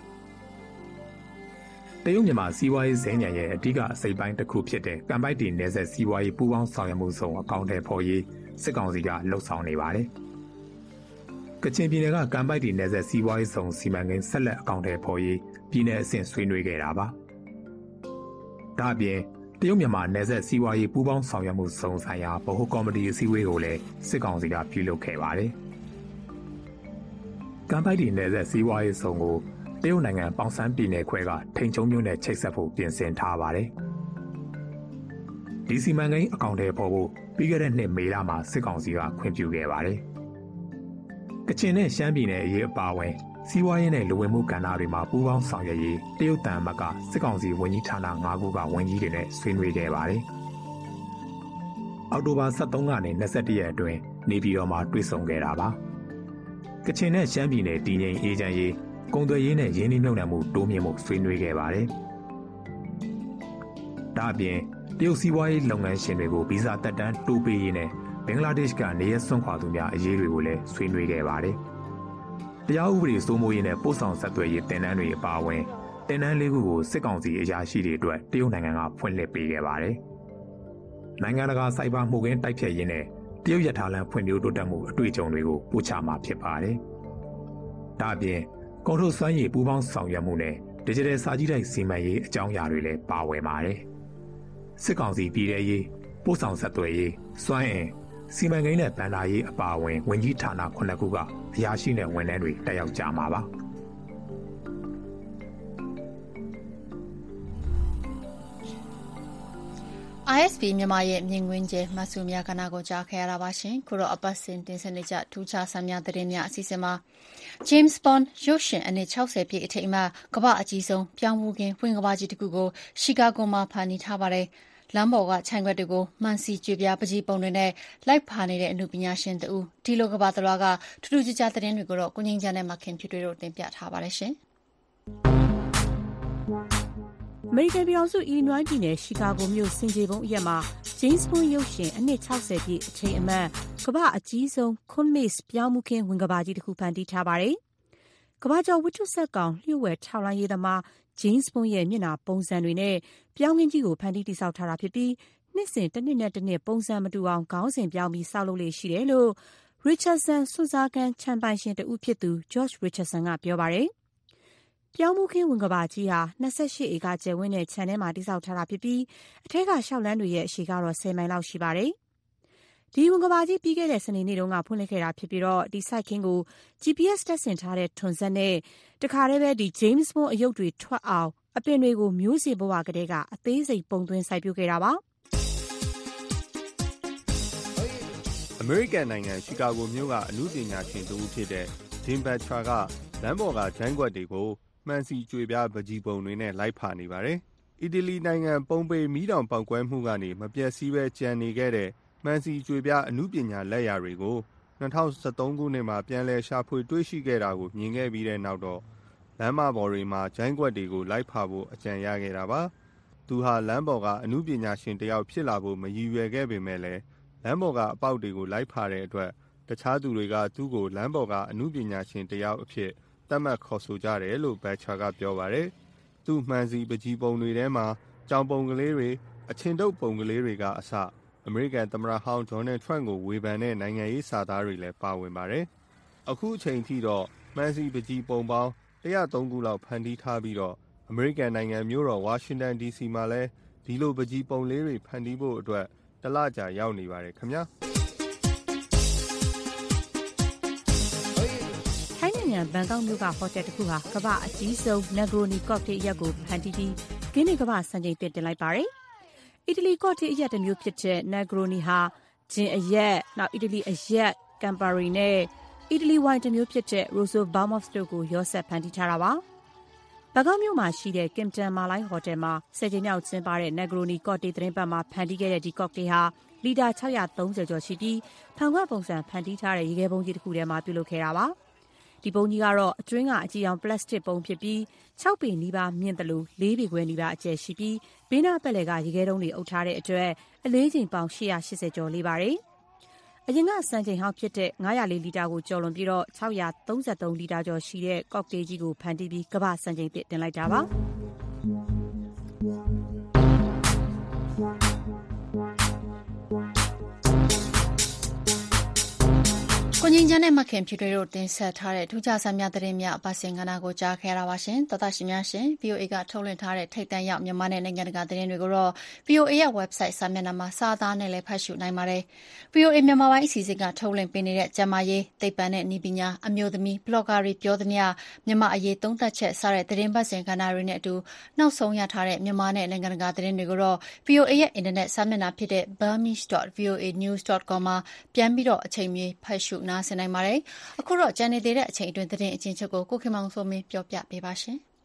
V: တရုတ်မြန်မာစီးပွားရေးစင်ញံရဲ့အဓိကအစိပ်ပိုင်းတစ်ခုဖြစ်တဲ့ကံပိုက်တီနယ်စပ်စီးပွားရေးပူးပေါင်းဆောင်ရွက်မှုဆောင်အကောင့်ထဲဖော်ရေးစစ်ကောင်စီကလှုပ်ဆောင်နေပါတယ်ကချင်ပြည်နယ်ကကံပိုက်တီနယ်စပ်စီးပွားရေးဆောင်စီမံကိန်းဆက်လက်အကောင့်ထဲဖော်ရေးပြည်내အဆင့်ဆွေးနွေးခဲ့တာပါဒါအပြင်တရုတ်မြန်မာနယ်စပ်စီးပွားရေးပူးပေါင်းဆောင်ရွက်မှုစုံဆိုင်ရာဗဟိုကော်မတီအစည်းအဝေးကိုလည်းစစ်ကောင်စီကပြုလုပ်ခဲ့ပါတယ်။ကမ်ပိုက်တီနယ်စပ်စီးပွားရေးစုံကိုတရုတ်နိုင်ငံပေါင်ဆန်းပြည်နယ်ခွဲကထိန်ချုံမြို့နယ်ချိတ်ဆက်ဖို့ပြင်ဆင်ထားပါတယ်။ဒီစီမံကိန်းအကောင့်ထဲပေါ်ဖို့ပြီးခဲ့တဲ့နှစ်မေလမှာစစ်ကောင်စီကခွင့်ပြုခဲ့ပါတယ်။ကချင်နဲ့ရှမ်းပြည်နယ်အရေးအပါအဝင်စီးပွားရေးနဲ့လူဝင်မှုကဏ္ဍတွေမှာပူးပေါင်းဆောင်ရွက်ရေးတရုတ်တန်မတ်ကစစ်ကောင်စီဝန်ကြီးဌာန၅ခုကဝန်ကြီးတွေနဲ့ဆွေးနွေးခဲ့ပါတယ်။အောက်တိုဘာ၁၃ကနေ၂၁ရက်အတွင်းနေပြည်တော်မှာတွေ့ဆုံခဲ့တာပါ။ကချင်နဲ့ရှမ်းပြည်နယ်တည်ငြိမ်အေးချမ်းရေးကုန်သွယ်ရေးနဲ့ရင်းနှီးမြှုပ်နှံမှုတိုးမြှင့်မှုဆွေးနွေးခဲ့ပါတယ်။ဒါအပြင်တရုတ်စီးပွားရေးလုပ်ငန်းရှင်တွေကိုဗီဇာတက်တန်းတိုးပေးရေးနဲ့ဘင်္ဂလားဒေ့ရှ်ကနေရစွန့်ခွာသူများအရေးတွေကိုလည်းဆွေးနွေးခဲ့ပါတယ်။တရားဥပဒေစိုးမိုးရေးနဲ့ပို့ဆောင်ဆက်သွယ်ရေးတင်နန်းတွေအပါအဝင်တင်နန်းလေးခုကိုစစ်ကောင်စီအရာရှိတွေအတွက်တရုတ်နိုင်ငံကဖွင့်လှစ်ပေးခဲ့ပါတယ်။နိုင်ငံတကာစိုက်ဘာမှုခင်းတိုက်ဖြတ်ရေးနဲ့တရုတ်ရထားလမ်းဖွံ့ဖြိုးတိုးတက်မှုအတွေ့အကြုံတွေကိုပို့ချမှာဖြစ်ပါတယ်။ဒါအပြင်ကုန်ထုတ်စွမ်းရည်ပူးပေါင်းဆောင်ရွက်မှုနဲ့ Digital စာကြည့်တိုက်စီမံရေးအကြောင်းအရာတွေလည်းပါဝင်ပါတယ်။စစ်ကောင်စီပြည်ထရေးပို့ဆောင်ဆက်သွယ်ရေးစွမ်းအင်စီမံကိန်းနဲ့ဗန်ဒါရေးအပါအဝင်ဝန်ကြီးဌာနခုနှစ်ခုကအရာရှိနဲ့ဝန်ထမ်းတွေတက်ရောက်ကြမှာပါ။
B: I S B မြန်မာရဲ့မြင်ကွင်းကျဲမဆူမြကနာကိုကြားခဲ့ရတာပါရှင်ခုတော့အပတ်စဉ်တင်ဆက်နေကြထူးခြားဆန်းများသတင်းများအစီအစဉ်မှာ James Bond ရုပ်ရှင်အနှစ်၆၀ပြည့်အထိမ်းအမှတ်ကမ္ဘာအကြီးဆုံးပြောင်းမှုကင်းဖွင့်ကမ္ဘာကြီးတစ်ခုကိုရှီကာဂိုမှာဖန်တီးထားပါတယ်လမ်းပေါ်ကခြံခွက်တွေကိုမှန်စီကြွေပြားပကြီးပုံတွေနဲ့လိုက်ဖာနေတဲ့အမှုပညာရှင်တူဒီလိုကဘာတလွားကထူးထူးခြားခြားသတင်းတွေကိုတော့ကိုငင်းချမ်းနဲ့မခင်ဖြူတွေတို့တင်ပြထားပါတယ်ရှင်
E: အမေရိကန်ပြည်ထောင်စုအီလီနွိုင်းပြည်နယ်ရှီကာဂိုမြို့စင်ကြေဘုံအရက်မှာ James Bond ရုပ်ရှင်အနှစ်၆၀ပြည့်အချိန်အမှတ်ကမ္ဘာအကြီးဆုံး Conmess ပြောင်းမှုခင်းဝင်ကဘာကြီးတစ်ခုဖန်တီးထားပါတယ်။ကမ္ဘာကျော်ဝတ္ထုဆက်ကောင်လျှို့ဝှက်ထောက်လှမ်းရေးသမား James Bond ရဲ့မျက်နှာပုံစံတွေနဲ့ပြောင်းခင်းကြီးကိုဖန်တီးတိစောက်ထားတာဖြစ်ပြီးနှစ်စဉ်တစ်နှစ်နဲ့တစ်နှစ်ပုံစံမတူအောင်ခေါင်းစဉ်ပြောင်းပြီးဆောက်လုပ်လေရှိတယ်လို့ Richardson စွန့်စားခန်းချန်ပိုင်ရှင်တဦးဖြစ်သူ George Richardson ကပြောပါတယ်။ပြောင်းမှုခင်းဝင်ကဘာကြီးဟာ၂၈ဧကကျယ်ဝန်းတဲ့ခြံထဲမှာတိစောက်ထားတာဖြစ်ပြီးအထက်ကလျှောက်လန်းတွေရဲ့အရှည်ကတော့၁၀မိုင်လောက်ရှိပါတယ်။ဒီဝင်ကဘာကြီးပြီးခဲ့တဲ့စနေနေ့တုန်းကဖွင့်လှစ်ခဲ့တာဖြစ်ပြီးတော့ဒီစိုက်ခင်းကို G P S တပ်ဆင်ထားတဲ့ထွန်စက်နဲ့တခါတည်းပဲဒီ James Bond အရုပ်တွေထွက်အောင်အပင်တွေကိုမျိုးစေ့ဘဝကတည်းကအသေးစိတ်ပုံသွင်းစိုက်ပျိုးခဲ့တာပါ
U: ။အမေရိကန်နိုင်ငံရှီကာဂိုမြို့ကအမှုပညာရှင်တူဖြစ်တဲ့ Jim Butcher ကလမ်းပေါ်ကဂျိုင်းကွက်တွေကိုမှန်စီကြွေပြားပကြီးပုံတွေနဲ့လိုက်ဖာနေပါတယ်။အီတလီနိုင်ငံပုံပေမီးတောင်ပေါက်ကွဲမှုကနေမပျက်စီးပဲကျန်နေခဲ့တဲ့မှန်စီကြွေပြားအမှုပညာလက်ရာတွေကို၂၀၁၃ခုနှစ်မှာပြန်လည်ရှာဖွေတွေ့ရှိခဲ့တာကိုမြင်ခဲ့ပြီးတဲ့နောက်တော့လမ်းမပေါ်တွေမှာဂျိုင်းကွက်တွေကိုလိုက်ဖာဖို့အကြံရခဲ့တာပါ။သူဟာလမ်းပေါ်ကအမှုပညာရှင်တယောက်ဖြစ်လာဖို့မရည်ရွယ်ခဲ့ပေမဲ့လည်းလမ်းပေါ်ကအပေါက်တွေကိုလိုက်ဖာတဲ့အတွက်တခြားသူတွေကသူ့ကိုလမ်းပေါ်ကအမှုပညာရှင်တယောက်အဖြစ်သတ်မှတ်ခေါ်ဆိုကြတယ်လို့ဘတ်ချာကပြောပါတယ်။သူ့မှန်စီပကြီးပုံတွေထဲမှာကြောင်ပုံကလေးတွေအချင်းတုပ်ပုံကလေးတွေကအစအမေရိကန်သမ္မတဟောင်းဒေါ်နယ်ထရန့်ကိုဝေဖန်တဲ့နိုင်ငံရေးစာသားတွေလည်းပါဝင်ပါတယ်။အခုအချိန်ထိတော့မှန်စီပကြီးပုံပေါင်း one oh threeခုလောက်ဖန်တီးထားပြီးတော့အမေရိကန်နိုင်ငံမြို့တော်ဝါရှင်တန် ဒီ စီ မှာလည်းဒီလိုပကြီးပုံလေးတွေဖန်တီးဖို့အတွက်တလကြာရောက်နေပါတယ်ခင်ဗျာ
E: ထိုင်းနိုင်ငံဘန်ကောက်မြို့ကဟိုတယ်တစ်ခုဟာကမ္ဘာအကြီးဆုံး Negroni cocktail အရက်ကိုဖန်တီးပြီးဂင်းနေကမ္ဘာစံချိန်တင်တင်လိုက်ပါတယ်။အီတလီ cocktail အရက်တစ်မျိုးဖြစ်တဲ့ Negroni ဟာဂျင်အရက်နောက်အီတလီအရက် Campari နဲ့အီတလီဝိုင်တစ်မျိုးဖြစ်တဲ့ Rosso Vermouth တို့ကိုရောစပ်ဖန်တီးထားတာပါ။ဘန်ကောက်မြို့မှာရှိတဲ့ Kimpton Marlin Hotel မှာဆယ်ကြိမ်မြောက်ကျင်းပတဲ့ Negroni cocktail သတင်းပတ်မှာဖန်တီးခဲ့တဲ့ဒီ cocktail ဟာလီတာ၆၃၀ကျော်ရှိပြီးဖန်ခွက်ပုံစံဖန်တီးထားတဲ့ရေခဲပုံးကြီးတစ်ခုထဲမှာပြုလုပ်ခဲ့တာပါ။ဒီပုံကြီးကတော့အတွင်းကအကြည့်အောင်ပလတ်စတစ်ပုံဖြစ်ပြီး၆ပေနီးပါးမြင့်တယ်လို့၄ပေခွဲနီးပါးအကျယ်ရှိပြီးဘေးနားပက်လယ်ကရေခဲတုံးတွေအုပ်ထားတဲ့အတွက်အလေးချိန်ပေါင်း၈၈၀ကျော်လေးပါတယ်။အရင်ကစံချိန်ဟောင်းဖြစ်တဲ့၅၀၄လီတာကိုကျော်လွန်ပြီးတော့၆၃၃လီတာကျော်ရှိတဲ့ကော့တေးကြီးကိုဖန်တီးပြီးကမ္ဘာစံချိန်သစ်တင်လိုက်တာပါ။ကိုငင်းချမ်းနဲ့မခင်ဖြူတွေတို့တင်ဆက်ထားတဲ့ထူးခြားဆန်းများသတင်းများအပတ်စဉ်ကဏ္ဍကိုကြားခဲ့ရတာပါရှင်။သောတာရှင်များရှင် ဗီအိုအေ ကထုတ်လွှင့်ထားတဲ့ထိပ်တန်းရောက်မြန်မာနဲ့နိုင်ငံတကာသတင်းတွေကိုတော့ ဗီအိုအေ ရဲ့ website စာမျက်နှာမှာစာသားနဲ့လည်းဖတ်ရှုနိုင်ပါတယ်။ ဗီအိုအေမြန်မာပိုင်းအစီအစဉ်ကထုတ်လွှင့်ပေးနေတဲ့ကျန်းမာရေးသိပ္ပံနဲ့နည်းပညာအမျိုးသမီး blogger တွေပြောသမျှမြန်မာအရေးသုံးသပ်ချက်စတဲ့သတင်းပတ်စဉ်ကဏ္ဍတွေနဲ့အတူနောက်ဆုံးရထားတဲ့မြန်မာနဲ့နိုင်ငံတကာသတင်းတွေကိုတော့ ဗီအိုအေ ရဲ့အင်တာနက်စာမျက်နှာဖြစ်တဲ့ burmese dot v o a news dot com မှာပြန်ပြီးတော့အချိန်မီဖတ်ရှုနားဆင်နိုင်ပါတယ်။အခုတော့ကျန်နေသေးတဲ့အချိန်အတွင်းသတင်းအချင်းချုပ်ကိုကိုခင်မောင်စိုးမင်းပြောပြပေးပါရှင်။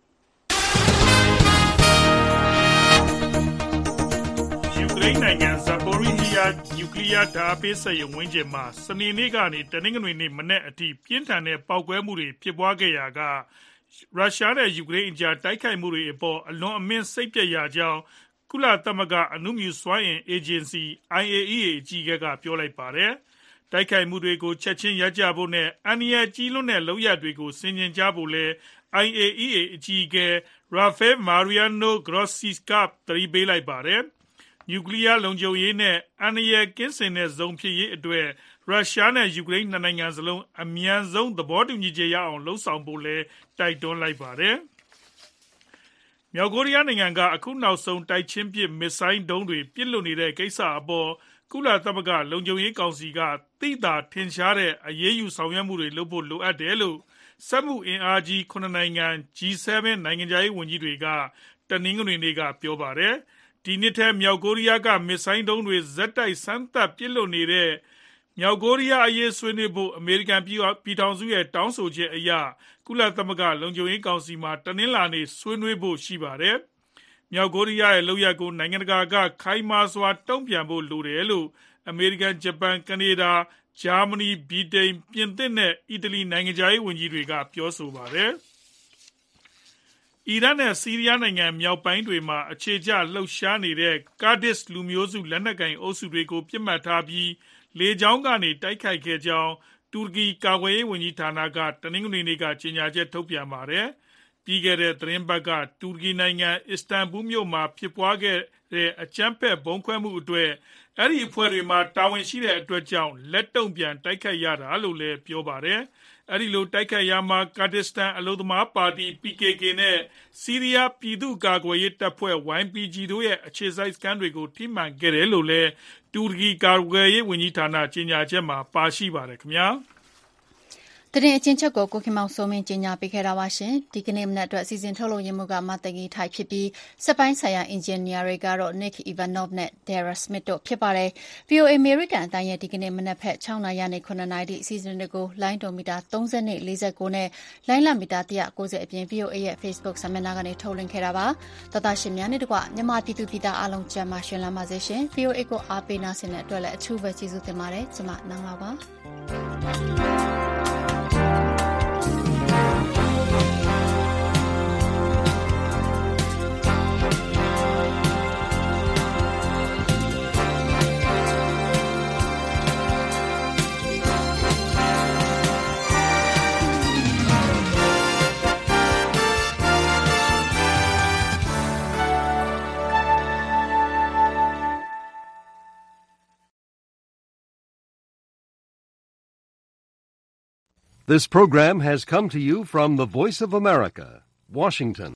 C: ယူကရိန်းနိုင်ငံဇာပိုရီးနီးယားနျူကလ িয়ার ဓာတ်ပေးစက်ရုံဝန်းကျင်မှာစနေနေ့ကနေတနင်္ဂနွေနေ့မနက်အထိပြင်းထန်တဲ့ပေါက်ကွဲမှုတွေဖြစ်ပွားခဲ့ရာကရုရှားနဲ့ယူကရိန်းအကြားတိုက်ခိုက်မှုတွေအပေါ်အလွန်အမင်းစိတ်ပျက်ရကြောင်းကုလသမဂ္ဂအနုမြူစွမ်းအင်အေဂျင်စီ အိုင်အေအီအေ အကြီးအကဲကပြောလိုက်ပါတယ်။တိုက်ခိုက်မှုတွေကိုချက်ချင်းရပ်ကြဖို့နဲ့အန္တရာယ်ကြီးလွန်းတဲ့လုပ်ရပ်တွေကိုဆင်ခြင်ကြဖို့လည်း အိုင်အေအီအေ အကြီးအကဲ Rafael Mariano Grossi ကသတိပေးလိုက်ပါတယ်။နျူကလ িয়ার လုံခြုံရေးနဲ့အန္တရာယ်ကင်းစင်တဲ့ဇုံဖြစ်ရေးအတွက်ရုရှားနဲ့ယူကရိန်းနှစ်နိုင်ငံစလုံးအမြန်ဆုံးသဘောတူညီချက်ရအောင်လုပ်ဆောင်ဖို့လည်းတိုက်တွန်းလိုက်ပါတယ်။မြောက်ကိုရီးယားနိုင်ငံကအခုနောက်ဆုံးတိုက်ချင်းပစ်မစ်ဆိုင်းဒုံးတွေပစ်လွှတ်နေတဲ့ကိစ္စအပေါ်ကုလသမဂ္ဂလုံခြုံရေးကောင်စီကသိသာထင်ရှားတဲ့အရေးယူဆောင်ရွက်မှုတွေလုပ်ဖို့လိုအပ်တယ်လို့စက်မှုအင်အားကြီးခုနှစ်နိုင်ငံ ဂျီ ဆဗင် နိုင်ငံခြားရေးဝန်ကြီးတွေကတနင်္ဂနွေနေ့ကပြောပါတယ်။ဒီနှစ်ထဲမြောက်ကိုရီးယားကမစ်ဆိုင်းဒုံးတွေဇက်တိုက်စမ်းသပ်ပစ်လွှတ်နေတဲ့မြောက်ကိုရီးယားအရေးဆွေးနွေးဖို့အမေရိကန်ပြည်ထောင်စုရဲ့တောင်းဆိုချက်အရကုလသမဂ္ဂလုံခြုံရေးကောင်စီမှာတနင်္လာနေ့ဆွေးနွေးဖို့ရှိပါတယ်။မြောက်ကိုရီးယားရဲ့လုပ်ရပ်ကိုနိုင်ငံတကာကခိုင်မာစွာတုံ့ပြန်ဖို့လိုတယ်လို့အမေရိကန်၊ဂျပန်၊ကနေဒါ၊ဂျာမနီ၊ဗြိတိန်၊ပြင်သစ်နဲ့အီတလီနိုင်ငံခြားရေးဝန်ကြီးတွေကပြောဆိုပါတယ်။အီရတ်နဲ့ဆီးရီးယားနိုင်ငံမြောက်ပိုင်းတွေမှာအခြေချလှုပ်ရှားနေတဲ့ကာဒစ်လူမျိုးစုလက်နက်ကိုင်အုပ်စုတွေကိုပစ်မှတ်ထားပြီးလေကြောင်းကနေတိုက်ခိုက်ခဲ့ကြောင်းတူရကီကာကွယ်ရေးဝန်ကြီးဌာနကတနင်္ဂနွေနေ့ကကြေညာချက်ထုတ်ပြန်ပါတယ်။ပြီးခဲ့တဲ့သီတင်းပတ်ကတူရကီနိုင်ငံအစ္စတန်ဘူလ်မြို့မှာဖြစ်ပွားခဲ့တဲ့အကြမ်းဖက်ဗုံးခွဲမှုအတွက်အဲဒီအဖွဲ့တွေမှာတာဝန်ရှိတဲ့အတွက်ကြောင့်လက်တုံ့ပြန်တိုက်ခိုက်ရတာလို့လည်းပြောပါတယ်။အဲဒီလိုတိုက်ခိုက်ရာမှာကာဒစ္စတန်အလုပ်သမားပါတီ ပီ ကေ ကေ နဲ့ဆီးရီးယားပြည်သူ့ကာကွယ်ရေးတပ်ဖွဲ့ ဝိုင် ပီ ဂျီ တို့ရဲ့အခြေစိုက်စခန်းတွေကိုထိမှန်ခဲ့တယ်လို့လည်းတူရကီကာကွယ်ရေးဝန်ကြီးဌာနကြေညာချက်မှာပါရှိပါတယ်ခင်ဗျာ။
B: သတင်းအချင်းချုပ်ကိုကိုခင်မောင်စိုးမင်းကြီးညာပေးခဲ့တာပါရှင်ဒီကနေ့မနက်အတွက်အစီအစဉ်ထုတ်လုပ်ရမှုကမတဂီထိုက်ဖြစ်ပြီးစက်ပိုင်းဆိုင်ရာအင်ဂျင်နီယာတွေကတော့ Nick Ivanov နဲ့ Dara Smith တို့ဖြစ်ပါတယ် ဗီအိုအေ American အတိုင်းရဲ့ဒီကနေ့မနက်ဖက်၆နာရီနဲ့ခုနှစ်နာရီအစီအစဉ်တွေကိုလိုင်းဒိုမီတာသုံး၀နဲ့၄၉နဲ့လိုင်းလမီတာ၁၉၀အပြင် ဗီအိုအေ ရဲ့ Facebook စာမျက်နှာကနေထုတ်လွှင့်ခဲ့တာပါသောတာရှင်များနဲ့တကွမြန်မာပြည်သူပြည်သားအားလုံးကျန်းမာရှင်လမ်းပါစေရှင် ဗီအိုအေ ကိုအားပေးနာဆင်တဲ့အတွက်လည်းအထူးပဲကျေးဇူးတင်ပါတယ်ကျွန်မနန်းလာပါ
D: This program has come to you from the Voice of America, Washington.